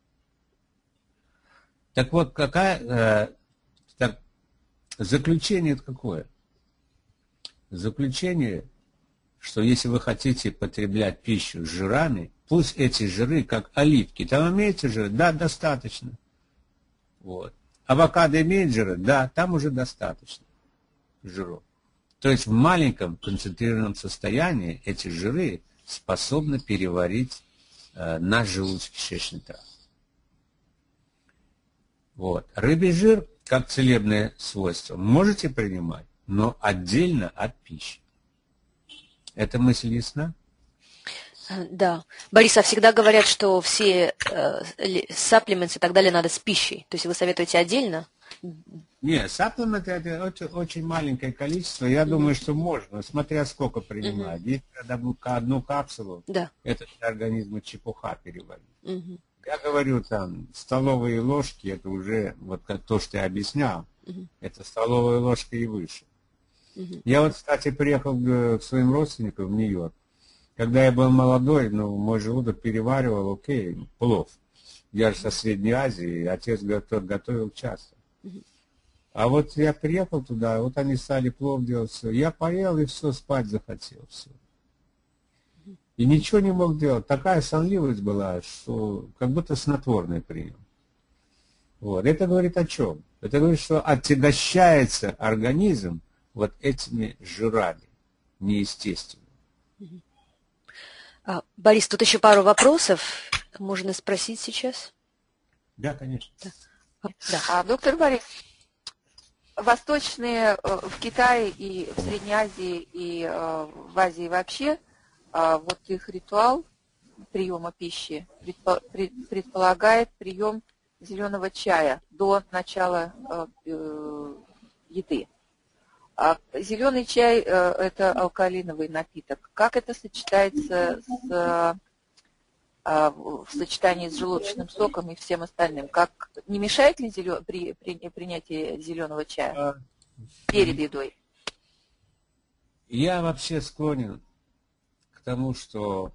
Так вот, какая, э, так, заключение какое? Заключение, что если вы хотите потреблять пищу с жирами, пусть эти жиры, как оливки, там имеется жир? Да, достаточно. Вот. Авокадо имеет жиры? Да, там уже достаточно жиров. То есть в маленьком концентрированном состоянии эти жиры способны переварить э, наш желудочно-кишечный тракт. Вот. Рыбий жир, как целебное свойство, можете принимать, но отдельно от пищи. Эта мысль ясна? Да. Борис, а всегда говорят, что все сапплименты и так далее надо с пищей. То есть вы советуете отдельно? Нет, сапплименты это очень, очень маленькое количество. Я mm-hmm. думаю, что можно, смотря сколько принимать. Mm-hmm. Если одну капсулу, да. это для организма чепуха переварить. Mm-hmm. Я говорю, там, столовые ложки, это уже, вот как то, что я объяснял, mm-hmm. это столовая ложка и выше. Mm-hmm. Я вот, кстати, приехал к своим родственникам в Нью-Йорк. Когда я был молодой, ну, мой желудок переваривал, окей, плов. Я же со Средней Азии, отец готов, готовил часто. Mm-hmm. А вот я приехал туда, вот они стали плов делать, все. Я поел и все, спать захотел, все. Mm-hmm. И ничего не мог делать. Такая сонливость была, что как будто снотворное принял. Вот. Это говорит о чем? Это говорит, что отягощается организм вот этими жирами неестественными. Mm-hmm. А, Борис, тут еще пару вопросов. Можно спросить сейчас? Да, конечно. Да. Да. А, доктор Борис, восточные в Китае и в Средней Азии и в Азии вообще, вот их ритуал приема пищи предполагает прием зеленого чая до начала еды. А зеленый чай – это алкалиновый напиток. Как это сочетается с, в сочетании с желудочным соком и всем остальным? Как, не мешает ли зелен, при, при принятии зеленого чая перед едой? Я вообще склонен к тому, что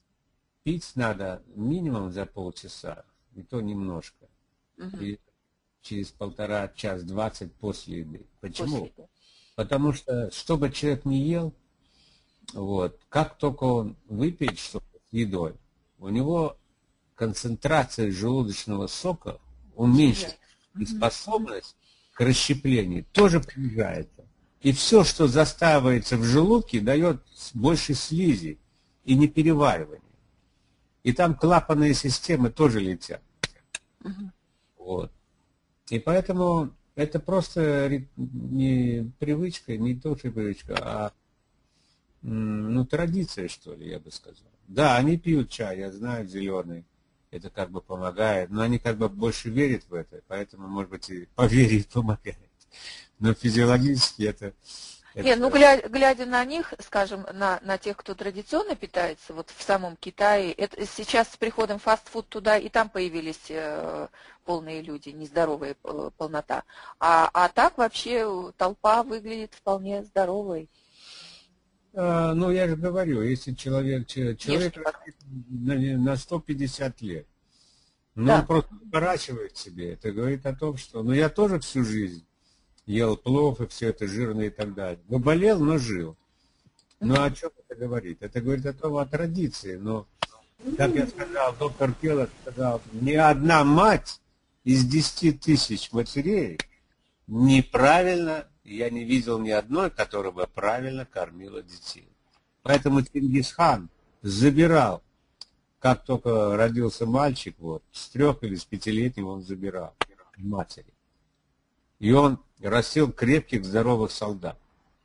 пить надо минимум за полчаса, и то немножко. Угу. И через полтора, час двадцать после еды. Почему? После еды. Потому что, что бы человек не ел, вот, как только он выпьет что-то с едой, у него концентрация желудочного сока уменьшится, и способность к расщеплению тоже понижается. И все, что застаивается в желудке, дает больше слизи и непереваривания. И там клапанные системы тоже летят. Мгм. Вот. И поэтому это просто ри- не привычка, не то, что привычка, а м, ну, традиция, что ли, я бы сказал. Да, они пьют чай, я знаю, зеленый. Это как бы помогает. Но они как бы больше верят в это, поэтому, может быть, и поверить помогает. Но физиологически это... Не, ну это- глядя, глядя на них, скажем, на, на тех, кто традиционно питается, вот в самом Китае, это сейчас с приходом фастфуд туда и там появились э, полные люди, нездоровая э, полнота. А, а так вообще толпа выглядит вполне здоровой. А, ну, я же говорю, если человек, че- человек Внешне как- рассчитан на, на сто пятьдесят лет, но Да. он просто укорачивает себе, это говорит о том, что... Ну, я тоже всю жизнь ел плов и все это жирное и так далее. Но болел, но жил. Ну, о чем это говорит? Это говорит о том, о традиции. Но, как я сказал, доктор Келлер сказал, ни одна мать из десяти тысяч матерей неправильно, я не видел ни одной, которая бы правильно кормила детей. Поэтому Чингисхан забирал, как только родился мальчик, вот, с трех или с пятилетнего он забирал матери. И он растил крепких, здоровых солдат.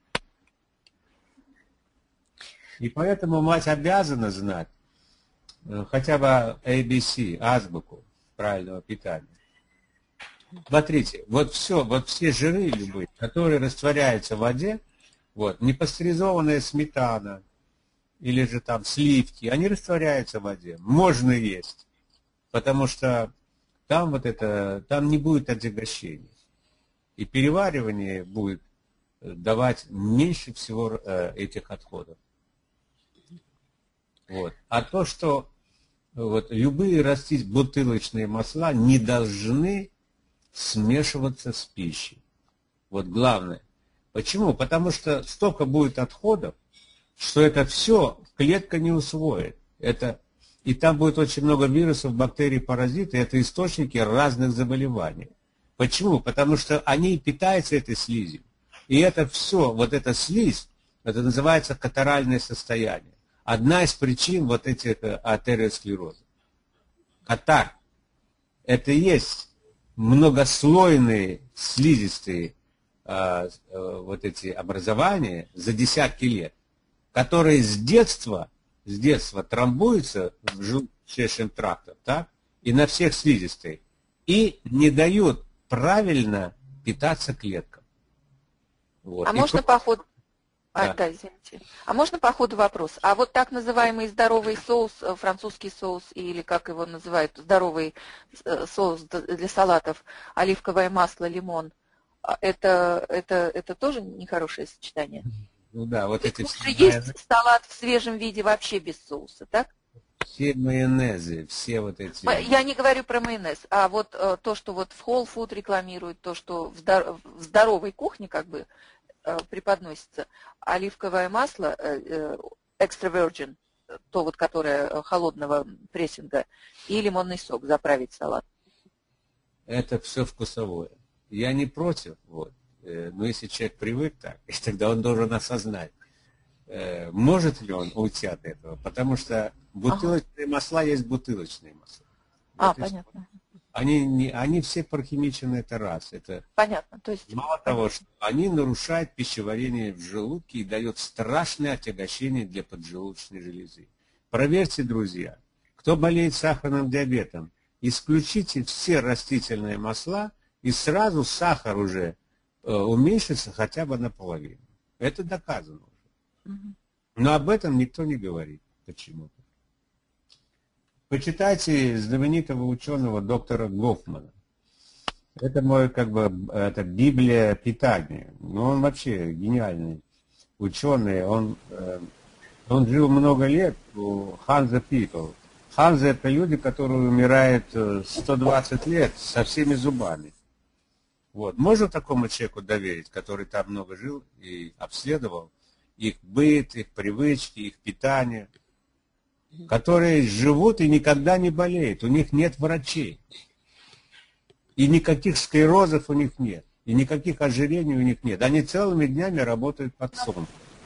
И поэтому мать обязана знать э, хотя бы A B C, азбуку правильного питания. Смотрите, вот все, вот все жиры любые, которые растворяются в воде, вот, непастеризованная сметана или же там сливки, они растворяются в воде. Можно есть, потому что там вот это, там не будет отягощения. И переваривание будет давать меньше всего э, этих отходов. Вот. А то, что вот, любые растить бутылочные масла не должны смешиваться с пищей. Вот главное. Почему? Потому что столько будет отходов, что это все клетка не усвоит. Это, и там будет очень много вирусов, бактерий, паразитов, и это источники разных заболеваний. Почему? Потому что они питаются этой слизью. И это все, вот эта слизь, это называется катаральное состояние. Одна из причин вот этих артериосклероза. Катар. Это и есть многослойные слизистые а, а, вот эти образования за десятки лет, которые с детства, с детства трамбуются в желудочно-кишечном тракте, так, и на всех слизистых, и не дают правильно питаться клеткам. Вот. А И можно то- по ходу... А, Да. да, извините. А можно по ходу вопрос? А вот так называемый здоровый соус, э, французский соус, или как его называют, здоровый э, соус д- для салатов, оливковое масло, лимон, а это, это, это тоже нехорошее сочетание? Ну да, вот То есть эти лучше все, есть салат в свежем виде вообще без соуса, так? все майонезы, все вот эти... Ма- Я не говорю про майонез, а вот э, то, что вот в Whole Food рекламируют, то, что в, здор- в здоровой кухне как бы э, преподносится, оливковое масло э, э, extra virgin, э, то вот которое э, холодного прессинга, и лимонный сок заправить салат. Это все вкусовое. Я не против, вот. э, Но если человек привык так, и тогда он должен осознать, э, может ли он уйти от этого, потому что бутылочные масла есть бутылочные масла. А, Вот и всё. понятно. Они, не, они все прохимичены, это раз. Это Понятно. То есть, мало того, что они нарушают пищеварение в желудке и дают страшное отягощение для поджелудочной железы. Проверьте, друзья, кто болеет сахарным диабетом, исключите все растительные масла, и сразу сахар уже э, уменьшится хотя бы наполовину. Это доказано уже. мгм. Но об этом никто не говорит почему-то. Почитайте знаменитого ученого доктора Гофмана. Это мой, как бы, это Библия питания. Но он вообще гениальный ученый. Он, э, он жил много лет у Hansa People. Hansa — это люди, которые умирают э, сто двадцать лет со всеми зубами. Вот. Можно такому человеку доверить, который там много жил и обследовал их быт, их привычки, их питание, которые живут и никогда не болеют, у них нет врачей. И никаких склерозов у них нет, и никаких ожирений у них нет. Они целыми днями работают под солнцем.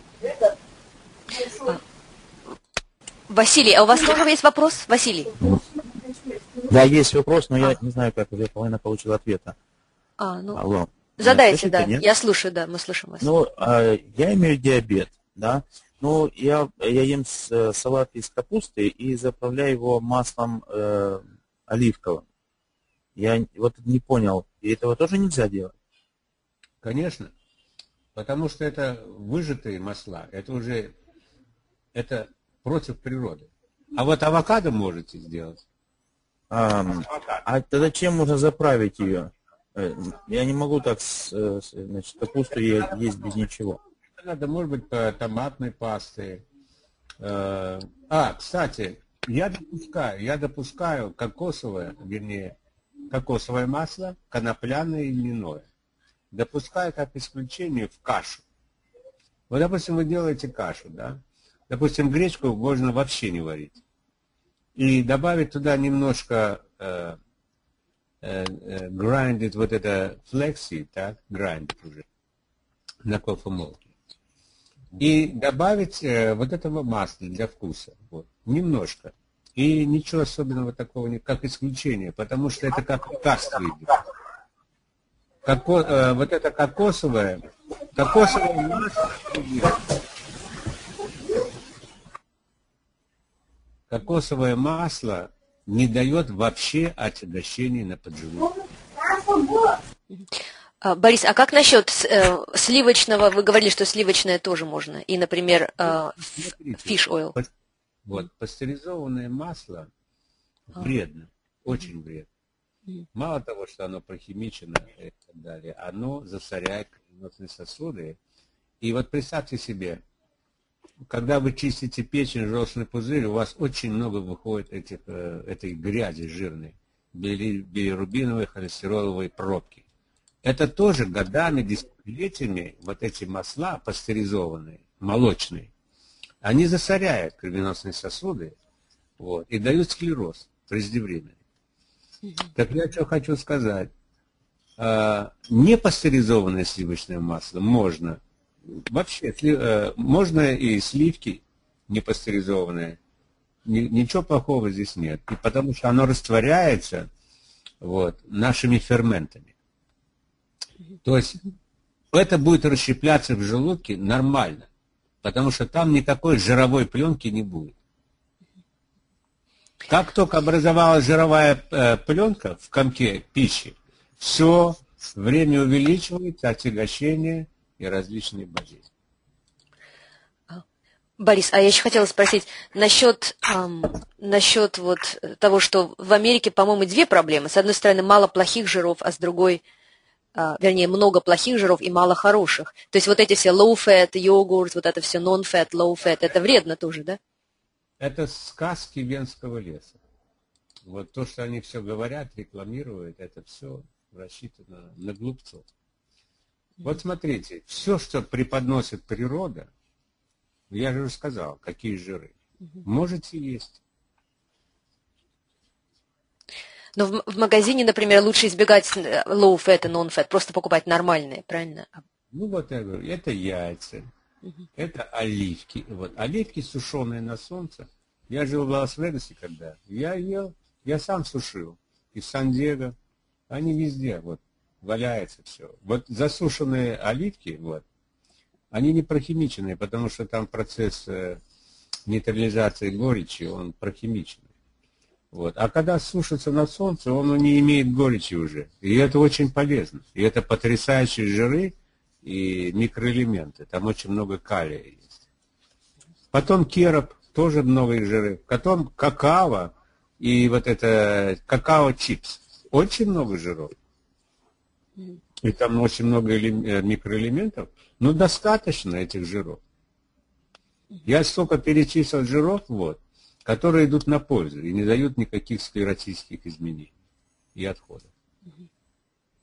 Василий, а у вас тоже есть вопрос? Василий? Да, есть вопрос, но а. я не знаю, как уже половина получила ответа. А, ну, Алло. задайте, да. Нет? Я слушаю, да, мы слышим вас. Ну, а, я имею диабет, да. Ну, я, я ем с, салат из капусты и заправляю его маслом э, оливковым. Я вот не понял, и этого тоже нельзя делать? Конечно, потому что это выжатые масла, это уже это против природы. А вот авокадо можете сделать. А, а тогда чем можно заправить ее? Я не могу так, значит, капусту есть без ничего. Надо, может быть, по томатной пасты. А, кстати, я допускаю, я допускаю кокосовое, вернее, кокосовое масло, конопляное и льняное. Допускаю как исключение в кашу. Вот, допустим, вы делаете кашу, да? Допустим, гречку можно вообще не варить. И добавить туда немножко э, э, э, грайндит, вот это флексид, так, грайндит уже на кофемолке. И добавить э, вот этого масла для вкуса, вот, немножко. И ничего особенного такого нет, как исключение, потому что это как лекарство идет. Коко, э, вот это кокосовое, кокосовое масло, кокосовое масло не дает вообще отягощения на поджелудок. Борис, а как насчет э, сливочного? Вы говорили, что сливочное тоже можно. И, например, э, fish oil. Вот, пастеризованное масло вредно, очень вредно. Мало того, что оно прохимичено и так далее, оно засоряет кровеносные сосуды. И вот представьте себе, когда вы чистите печень, желчный пузырь, у вас очень много выходит этих, э, этой грязи жирной, билирубиновой, холестероловой пробки. Это тоже годами, десятилетиями вот эти масла пастеризованные, молочные, они засоряют кровеносные сосуды, вот, и дают склероз преждевременный. Так я что хочу сказать. А, непастеризованное сливочное масло можно. Вообще, сли, можно и сливки непастеризованные. Ни, ничего плохого здесь нет. И потому что оно растворяется вот, нашими ферментами. То есть это будет расщепляться в желудке нормально. Потому что там никакой жировой пленки не будет. Как только образовалась жировая э, пленка в комке пищи, все, время увеличивается, отягощение и различные болезни. Борис, а я еще хотела спросить насчет, эм, насчет вот того, что в Америке, по-моему, две проблемы. С одной стороны, мало плохих жиров, а с другой, э, вернее, много плохих жиров и мало хороших. То есть вот эти все low-fat, йогурт, вот это все non-fat, low-fat, это вредно тоже, да? Это сказки Венского леса. Вот то, что они все говорят, рекламируют, это все рассчитано на глупцов. Вот смотрите, все, что преподносит природа, я же уже сказал, какие жиры, можете есть. Но в, в магазине, например, лучше избегать low-fat и non-fat, просто покупать нормальные, правильно? Ну вот я говорю, это яйца. Это оливки. Вот, оливки, сушеные на солнце. Я жил в Лас-Вегасе когда. Я ел, я сам сушил. И в Сан-Диего. Они везде, вот, валяется все. Вот засушенные оливки, вот, они не прохимиченные, потому что там процесс э, нейтрализации горечи, он прохимиченный. Вот. А когда сушится на солнце, он не имеет горечи уже. И это очень полезно. И это потрясающие жиры и микроэлементы. Там очень много калия есть. Потом кероп, тоже много жиров. Потом какао и вот это какао-чипс. Очень много жиров. И там очень много микроэлементов. Но достаточно этих жиров. Я столько перечислил жиров, вот, которые идут на пользу и не дают никаких склеротических изменений и отходов.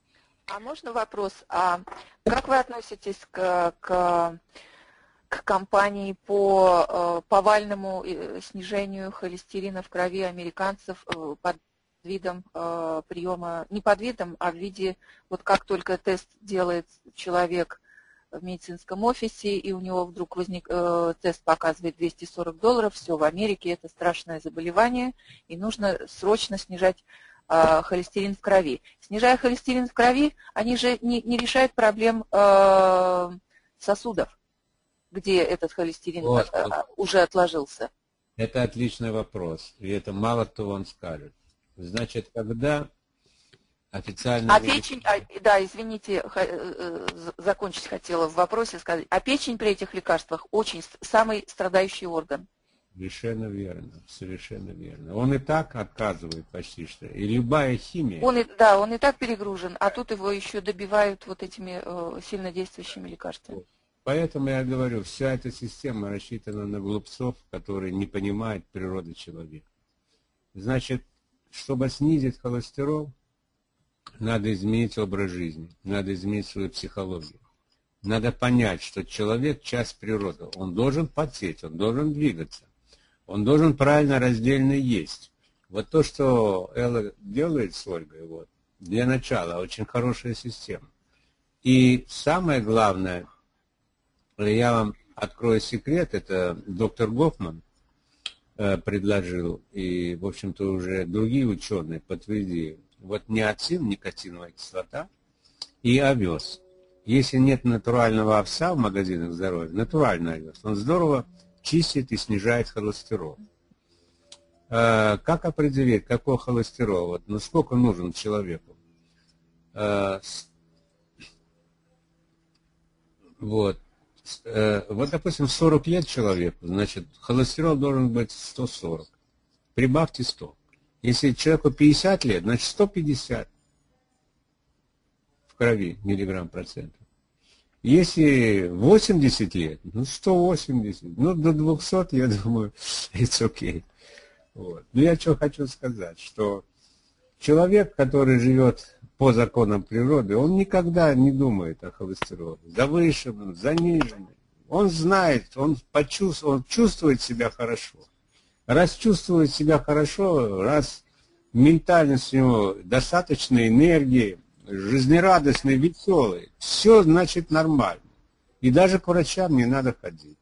А можно вопрос? А как вы относитесь к, к, к кампании по э, повальному э, снижению холестерина в крови американцев э, под видом э, приема, не под видом, а в виде, вот как только тест делает человек в медицинском офисе, и у него вдруг возник, э, тест показывает двести сорок долларов, все, в Америке это страшное заболевание, и нужно срочно снижать э, холестерин в крови. Снижая холестерин в крови, они же не, не решают проблем э, сосудов, где этот холестерин Вот, э, вот. уже отложился. Это отличный вопрос, и это мало кто вам скажет. Значит, когда официально... А печень, а, да, извините, закончить хотела в вопросе сказать, а печень при этих лекарствах очень самый страдающий орган. Совершенно верно, совершенно верно. Он и так отказывает почти что. И любая химия... Он и, да, он и так перегружен, а тут его еще добивают вот этими э, сильнодействующими лекарствами. Поэтому я говорю, вся эта система рассчитана на глупцов, которые не понимают природы человека. Значит, чтобы снизить холестерол, надо изменить образ жизни, надо изменить свою психологию. Надо понять, что человек – часть природы. Он должен потеть, он должен двигаться, он должен правильно раздельно есть. Вот то, что Элла делает с Ольгой, вот, для начала очень хорошая система. И самое главное, я вам открою секрет, это доктор Гофман предложил, и, в общем-то, уже другие ученые подтвердили. Вот ниацин, никотиновая кислота и овес. Если нет натурального овса в магазинах здоровья, натуральный овес, он здорово чистит и снижает холестерол. А, как определить, какой холестерол? Вот, ну, сколько нужен человеку? А, вот. Вот, допустим, сорок лет человеку, значит, холестерол должен быть сто сорок. Прибавьте сто. Если человеку пятьдесят лет, значит сто пятьдесят в крови миллиграмм процентов. Если восемьдесят лет, ну сто восемьдесят, ну до двухсот, я думаю, it's okay. Вот. Но я что хочу сказать, что человек, который живет по законам природы, он никогда не думает о холестероле, завышенном, заниженном. Он знает, он, почувствует, он чувствует себя хорошо. Раз чувствует себя хорошо, раз ментальность у него достаточно энергии, жизнерадостный, веселый, все значит нормально. И даже к врачам не надо ходить.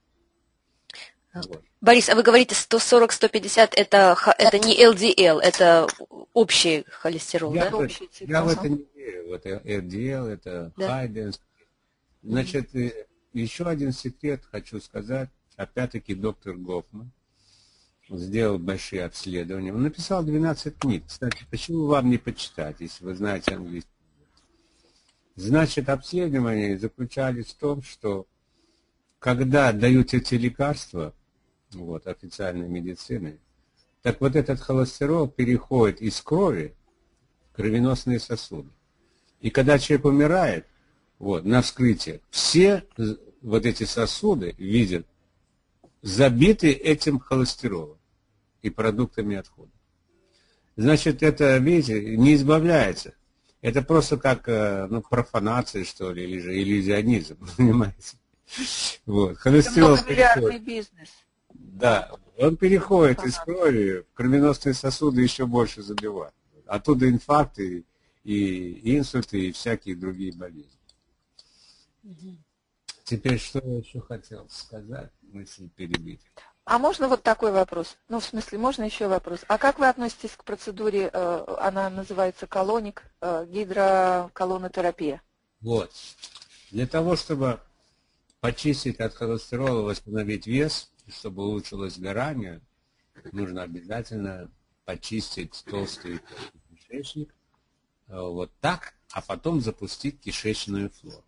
Вот. Борис, а вы говорите сто сорок - сто пятьдесят, это, это не эл ди эл, это общий холестерол, я да? В, я в это не верю. Вот эл ди эл, это да. high density. Значит, еще один секрет хочу сказать. Опять-таки доктор Гофман сделал большие обследования. Он написал двенадцать книг. Кстати, почему вам не почитать, если вы знаете английский? Значит, обследования заключались в том, что когда дают эти лекарства, вот, официальной медицины, так вот этот холестерол переходит из крови в кровеносные сосуды. И когда человек умирает, вот, на вскрытие, все вот эти сосуды видят забиты этим холестеролом и продуктами отхода. Значит, это, видите, не избавляется. Это просто как, ну, профанация, что ли, или же иллюзионизм, понимаете? Вот. Холестерол это многомиллиардный бизнес. Да, он переходит ага. из крови в кровеносные сосуды, еще больше забивает. Оттуда инфаркты, и инсульты, и всякие другие болезни. Угу. Теперь, что я еще хотел сказать, мысль перебить. А можно вот такой вопрос? Ну, в смысле, можно еще вопрос? А как вы относитесь к процедуре, э, она называется колоник, э, гидроколонотерапия? Вот. Для того, чтобы почистить от холестерола, восстановить вес, чтобы улучшилось сгорание, нужно обязательно почистить толстый кишечник, вот так, а потом запустить кишечную флору.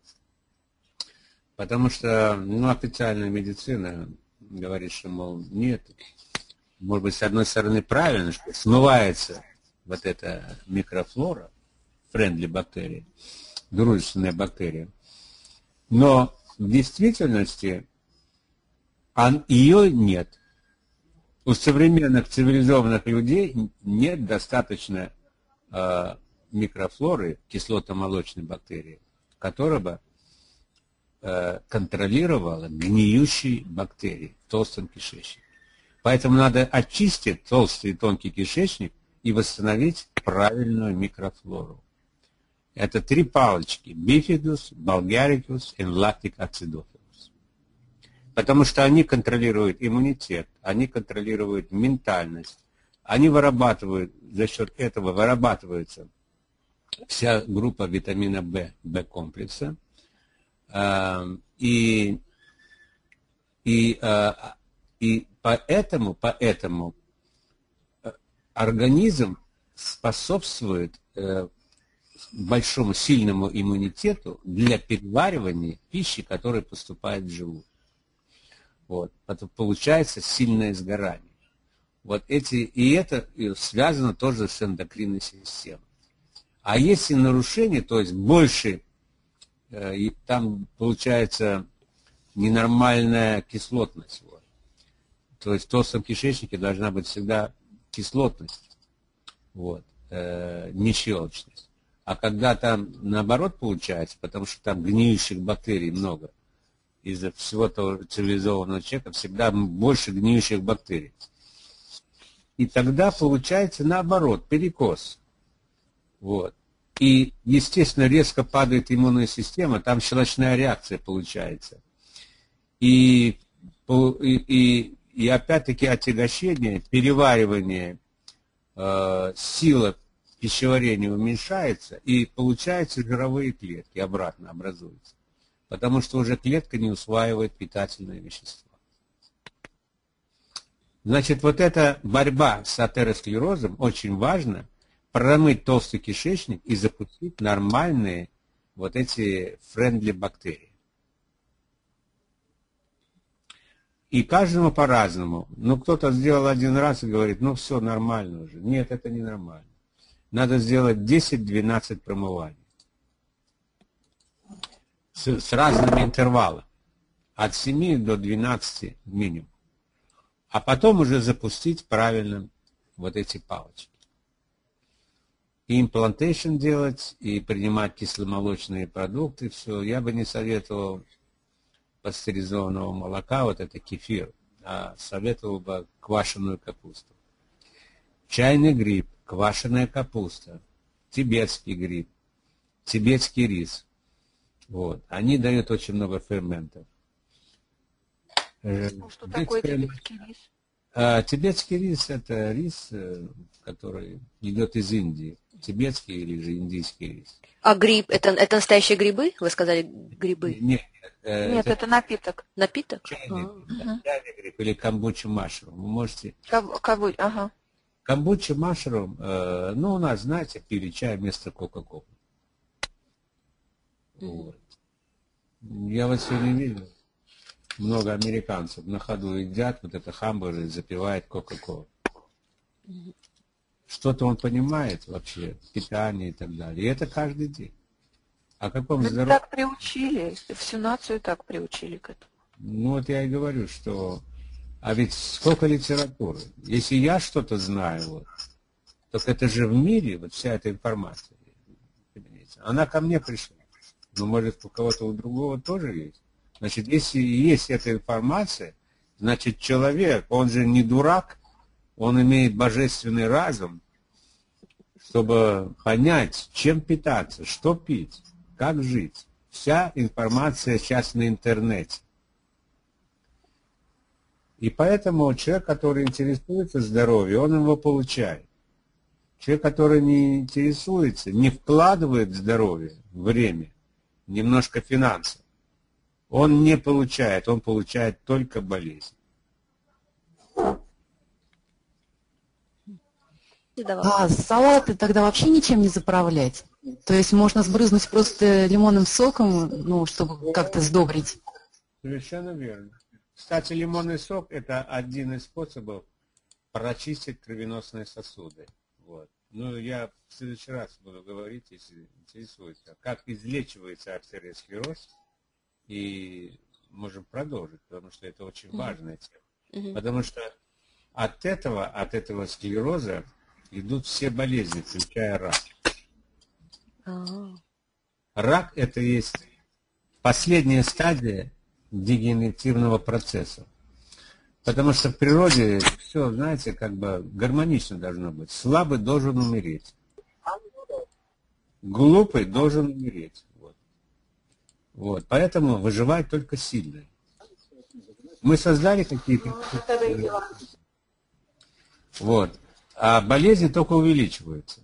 Потому что, ну, официальная медицина говорит, что, мол, нет, может быть, с одной стороны правильно, что смывается вот эта микрофлора, френдли бактерии, дружественная бактерия, но в действительности ее нет. У современных цивилизованных людей нет достаточно э, микрофлоры кислотно-молочной бактерии, которая бы э, контролировала гниющие бактерии в толстом кишечнике. Поэтому надо очистить толстый и тонкий кишечник и восстановить правильную микрофлору. Это три палочки: Bifidus, Bulgaricus и Lactic acidophilus. Потому что они контролируют иммунитет, они контролируют ментальность, они вырабатывают, за счет этого вырабатывается вся группа витамина В, В-комплекса. И, и, и поэтому, поэтому организм способствует большому сильному иммунитету для переваривания пищи, которая поступает в желудок. Вот. Потом получается сильное сгорание. Вот эти, и это связано тоже с эндокринной системой. А если нарушение, то есть больше, э, там получается ненормальная кислотность. Вот. То есть в толстом кишечнике должна быть всегда кислотность, вот, э, не щелочность. А когда там наоборот получается, потому что там гниющих бактерий много, из-за всего того цивилизованного человека всегда больше гниющих бактерий. И тогда получается наоборот, перекос. Вот. И, естественно, резко падает иммунная система, там щелочная реакция получается. И, и, и, и опять-таки отягощение, переваривание, э, сила пищеварения уменьшается, и получаются жировые клетки, обратно образуются. Потому что уже клетка не усваивает питательные вещества. Значит, вот эта борьба с атеросклерозом очень важна. Промыть толстый кишечник и запустить нормальные вот эти френдли бактерии. И каждому по-разному. Ну, кто-то сделал один раз и говорит, ну, все нормально уже. Нет, это не нормально. Надо сделать десять-двенадцать промываний. С, с разными интервалами. От семи до двенадцати минимум. А потом уже запустить правильно вот эти палочки. И имплантейшн делать, и принимать кисломолочные продукты, все. Я бы не советовал пастеризованного молока, вот это кефир, а советовал бы квашеную капусту. Чайный гриб, квашеная капуста, тибетский гриб, тибетский рис. Вот. Они дают очень много ферментов. Ну, что такое тибетский рис? А, тибетский рис – это рис, который идет из Индии. Тибетский или же индийский рис. А гриб – это, это настоящие грибы? Вы сказали грибы? Нет, нет, нет это, это напиток. Напиток? Чайный, а. да, чайный гриб или камбуча машрум. Вы можете… Камбуча, ага. Камбуча машрум, э, ну, у нас, знаете, пили чай вместо кока-колы. Mm-hmm. Вот. Я вот сегодня видел, много американцев на ходу едят вот это хамбургер и запивает кока-колу. Mm-hmm. Что-то он понимает вообще, питание и так далее. И это каждый день. О каком здоровье? Так приучили, всю нацию так приучили к этому. Ну вот я и говорю, что... А ведь сколько литературы. Если я что-то знаю, вот, так это же в мире, вот вся эта информация. Она ко мне пришла. Но может у кого-то у другого тоже есть. Значит, если есть эта информация, значит человек, он же не дурак, он имеет божественный разум, чтобы понять, чем питаться, что пить, как жить. Вся информация сейчас на интернете. И поэтому человек, который интересуется здоровьем, он его получает. Человек, который не интересуется, не вкладывает в здоровье время, немножко финансов, он не получает, он получает только болезнь. А салаты тогда вообще ничем не заправлять? То есть можно сбрызнуть просто лимонным соком, ну, чтобы как-то сдобрить? Совершенно верно. Кстати, лимонный сок – это один из способов прочистить кровеносные сосуды. Вот. Ну, я в следующий раз буду говорить, если интересуется, как излечивается артериосклероз, и можем продолжить, потому что это очень mm-hmm. важная тема. Mm-hmm. Потому что от этого, от этого склероза идут все болезни, включая рак. А. Рак – это есть последняя стадия дегенеративного процесса. Потому что в природе все, знаете, как бы гармонично должно быть. Слабый должен умереть. Глупый должен умереть. Вот. Вот. Поэтому выживает только сильный. Мы создали какие-то... Вот. А болезни только увеличиваются.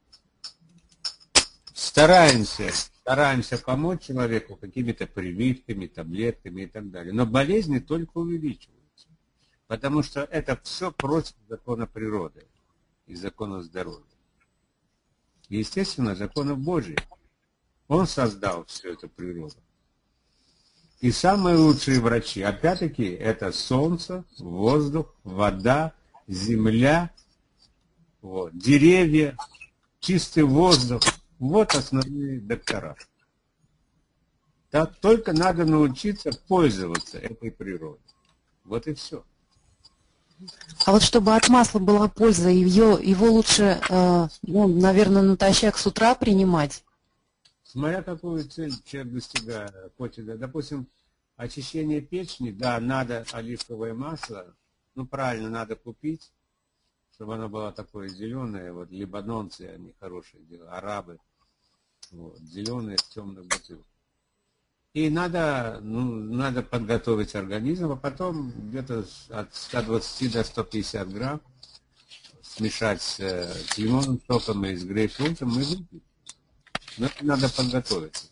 Стараемся, стараемся помочь человеку какими-то прививками, таблетками и так далее. Но болезни только увеличиваются. Потому что это все против закона природы и закона здоровья. Естественно, законов Божьих. Он создал всю эту природу. И самые лучшие врачи, опять-таки, это солнце, воздух, вода, земля, вот, деревья, чистый воздух. Вот основные доктора. Так только надо научиться пользоваться этой природой. Вот и все. А вот чтобы от масла была польза, ее, его лучше, э, ну, наверное, натощак с утра принимать? Смотря какую цель человек достигает. Допустим, очищение печени, да, надо оливковое масло, ну, правильно, надо купить, чтобы оно было такое зеленое. Вот либанонцы, они хорошие делают, арабы, вот, зеленые в темных бутылках. И надо, ну, надо подготовить организм, а потом где-то от ста двадцати до ста пятидесяти грамм смешать с, с лимонным соком и с грейпфрутом и выпить. Но это надо подготовиться.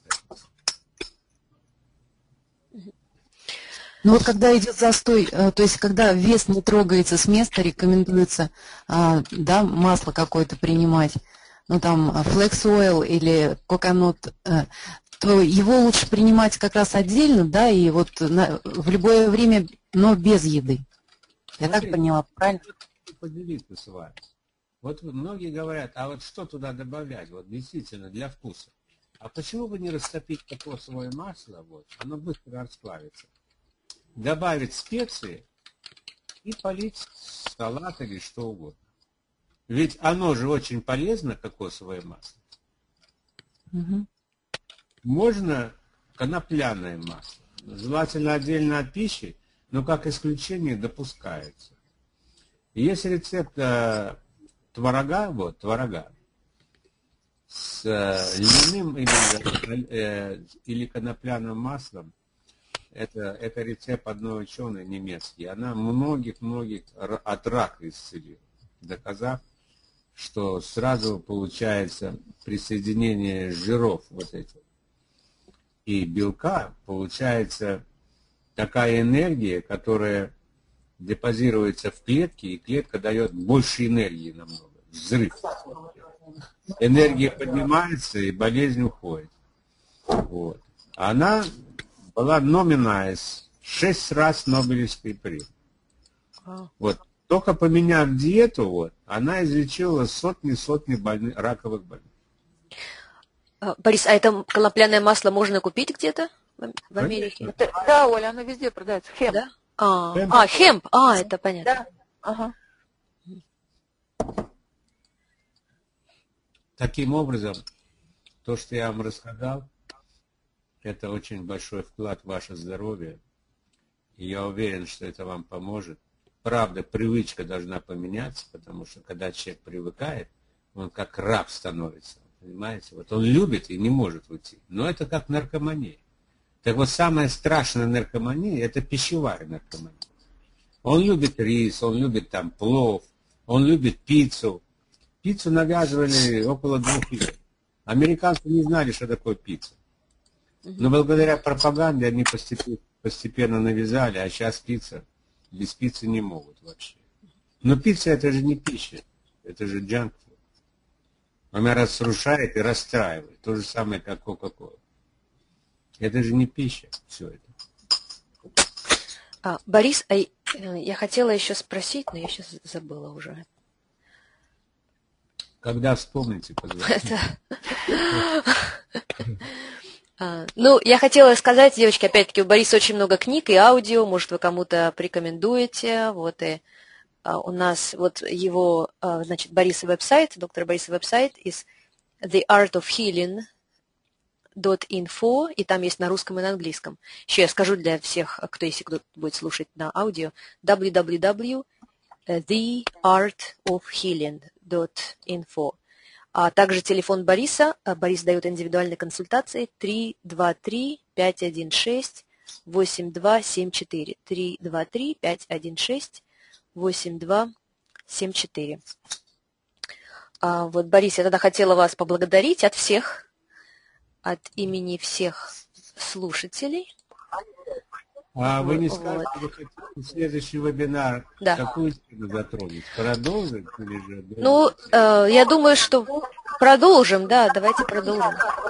Ну вот когда идет застой, то есть когда вес не трогается с места, рекомендуется, да, масло какое-то принимать, ну там flax oil или coconut, то его лучше принимать как раз отдельно, да, и вот на, в любое время, но без еды. Я Смотрите, так поняла, правильно? Поделиться с вами. Вот многие говорят, а вот что туда добавлять, вот действительно для вкуса. А почему бы не растопить кокосовое масло, вот, оно быстро расплавится. Добавить специи и полить салат или что угодно. Ведь оно же очень полезно, кокосовое масло. Угу. Можно конопляное масло. Желательно отдельно от пищи, но как исключение допускается. И есть рецепт э, творога, вот, творога, с э, льняным или, э, или конопляным маслом. Это, это рецепт одной ученой немецкий. Она многих-многих от рака исцелила, доказав, что сразу получается присоединение жиров вот этих и белка, получается такая энергия, которая депозируется в клетке, и клетка дает больше энергии намного. Взрыв. Энергия поднимается, и болезнь уходит. Вот. Она была номинальная, шесть раз Нобелевской премии. Вот. Только поменяв диету, вот, она излечила сотни-сотни больных, раковых больных. Борис, а это конопляное масло можно купить где-то в Америке? Это, да, Оля, оно везде продается. Хемп. Да? А, Хемп. а, хемп, а, это понятно. Да, ага. Таким образом, то, что я вам рассказал, это очень большой вклад в ваше здоровье. И я уверен, что это вам поможет. Правда, привычка должна поменяться, потому что когда человек привыкает, он как раб становится. Понимаете? Вот он любит и не может уйти. Но это как наркомания. Так вот, самая страшная наркомания – это пищевая наркомания. Он любит рис, он любит там плов, он любит пиццу. Пиццу навязывали около двух лет. Американцы не знали, что такое пицца. Но благодаря пропаганде они постепенно, постепенно навязали, а сейчас пицца, без пиццы не могут вообще. Но пицца – это же не пища, это же джанк. Она разрушает и расстраивает. То же самое, как Кока-Кола. Это же не пища, все это. А, Борис, а я хотела еще спросить, но я сейчас забыла уже. Когда вспомните, позвоните. Ну, я хотела сказать, девочки, опять-таки, у Бориса очень много книг и аудио, может, вы кому-то порекомендуете, вот, и у нас вот его, значит, Бориса веб-сайт, доктора Бориса веб-сайт из the art of healing dot info, и там есть на русском и на английском. Еще я скажу для всех, кто, если кто будет слушать на аудио, дабл ю дабл ю дабл ю точка the art of healing dot info. А также телефон Бориса. Борис дает индивидуальные консультации три два три пять один шесть восемь два семь четыре. три два три пять один шесть восемь два семь четыре. А вот, Борис, я тогда хотела вас поблагодарить от всех, от имени всех слушателей. А вы не Вот. скажете, вы хотите следующий вебинар, Да. какую тему затронуть? Продолжить или же? Ну, э, я думаю, что продолжим, да, давайте продолжим.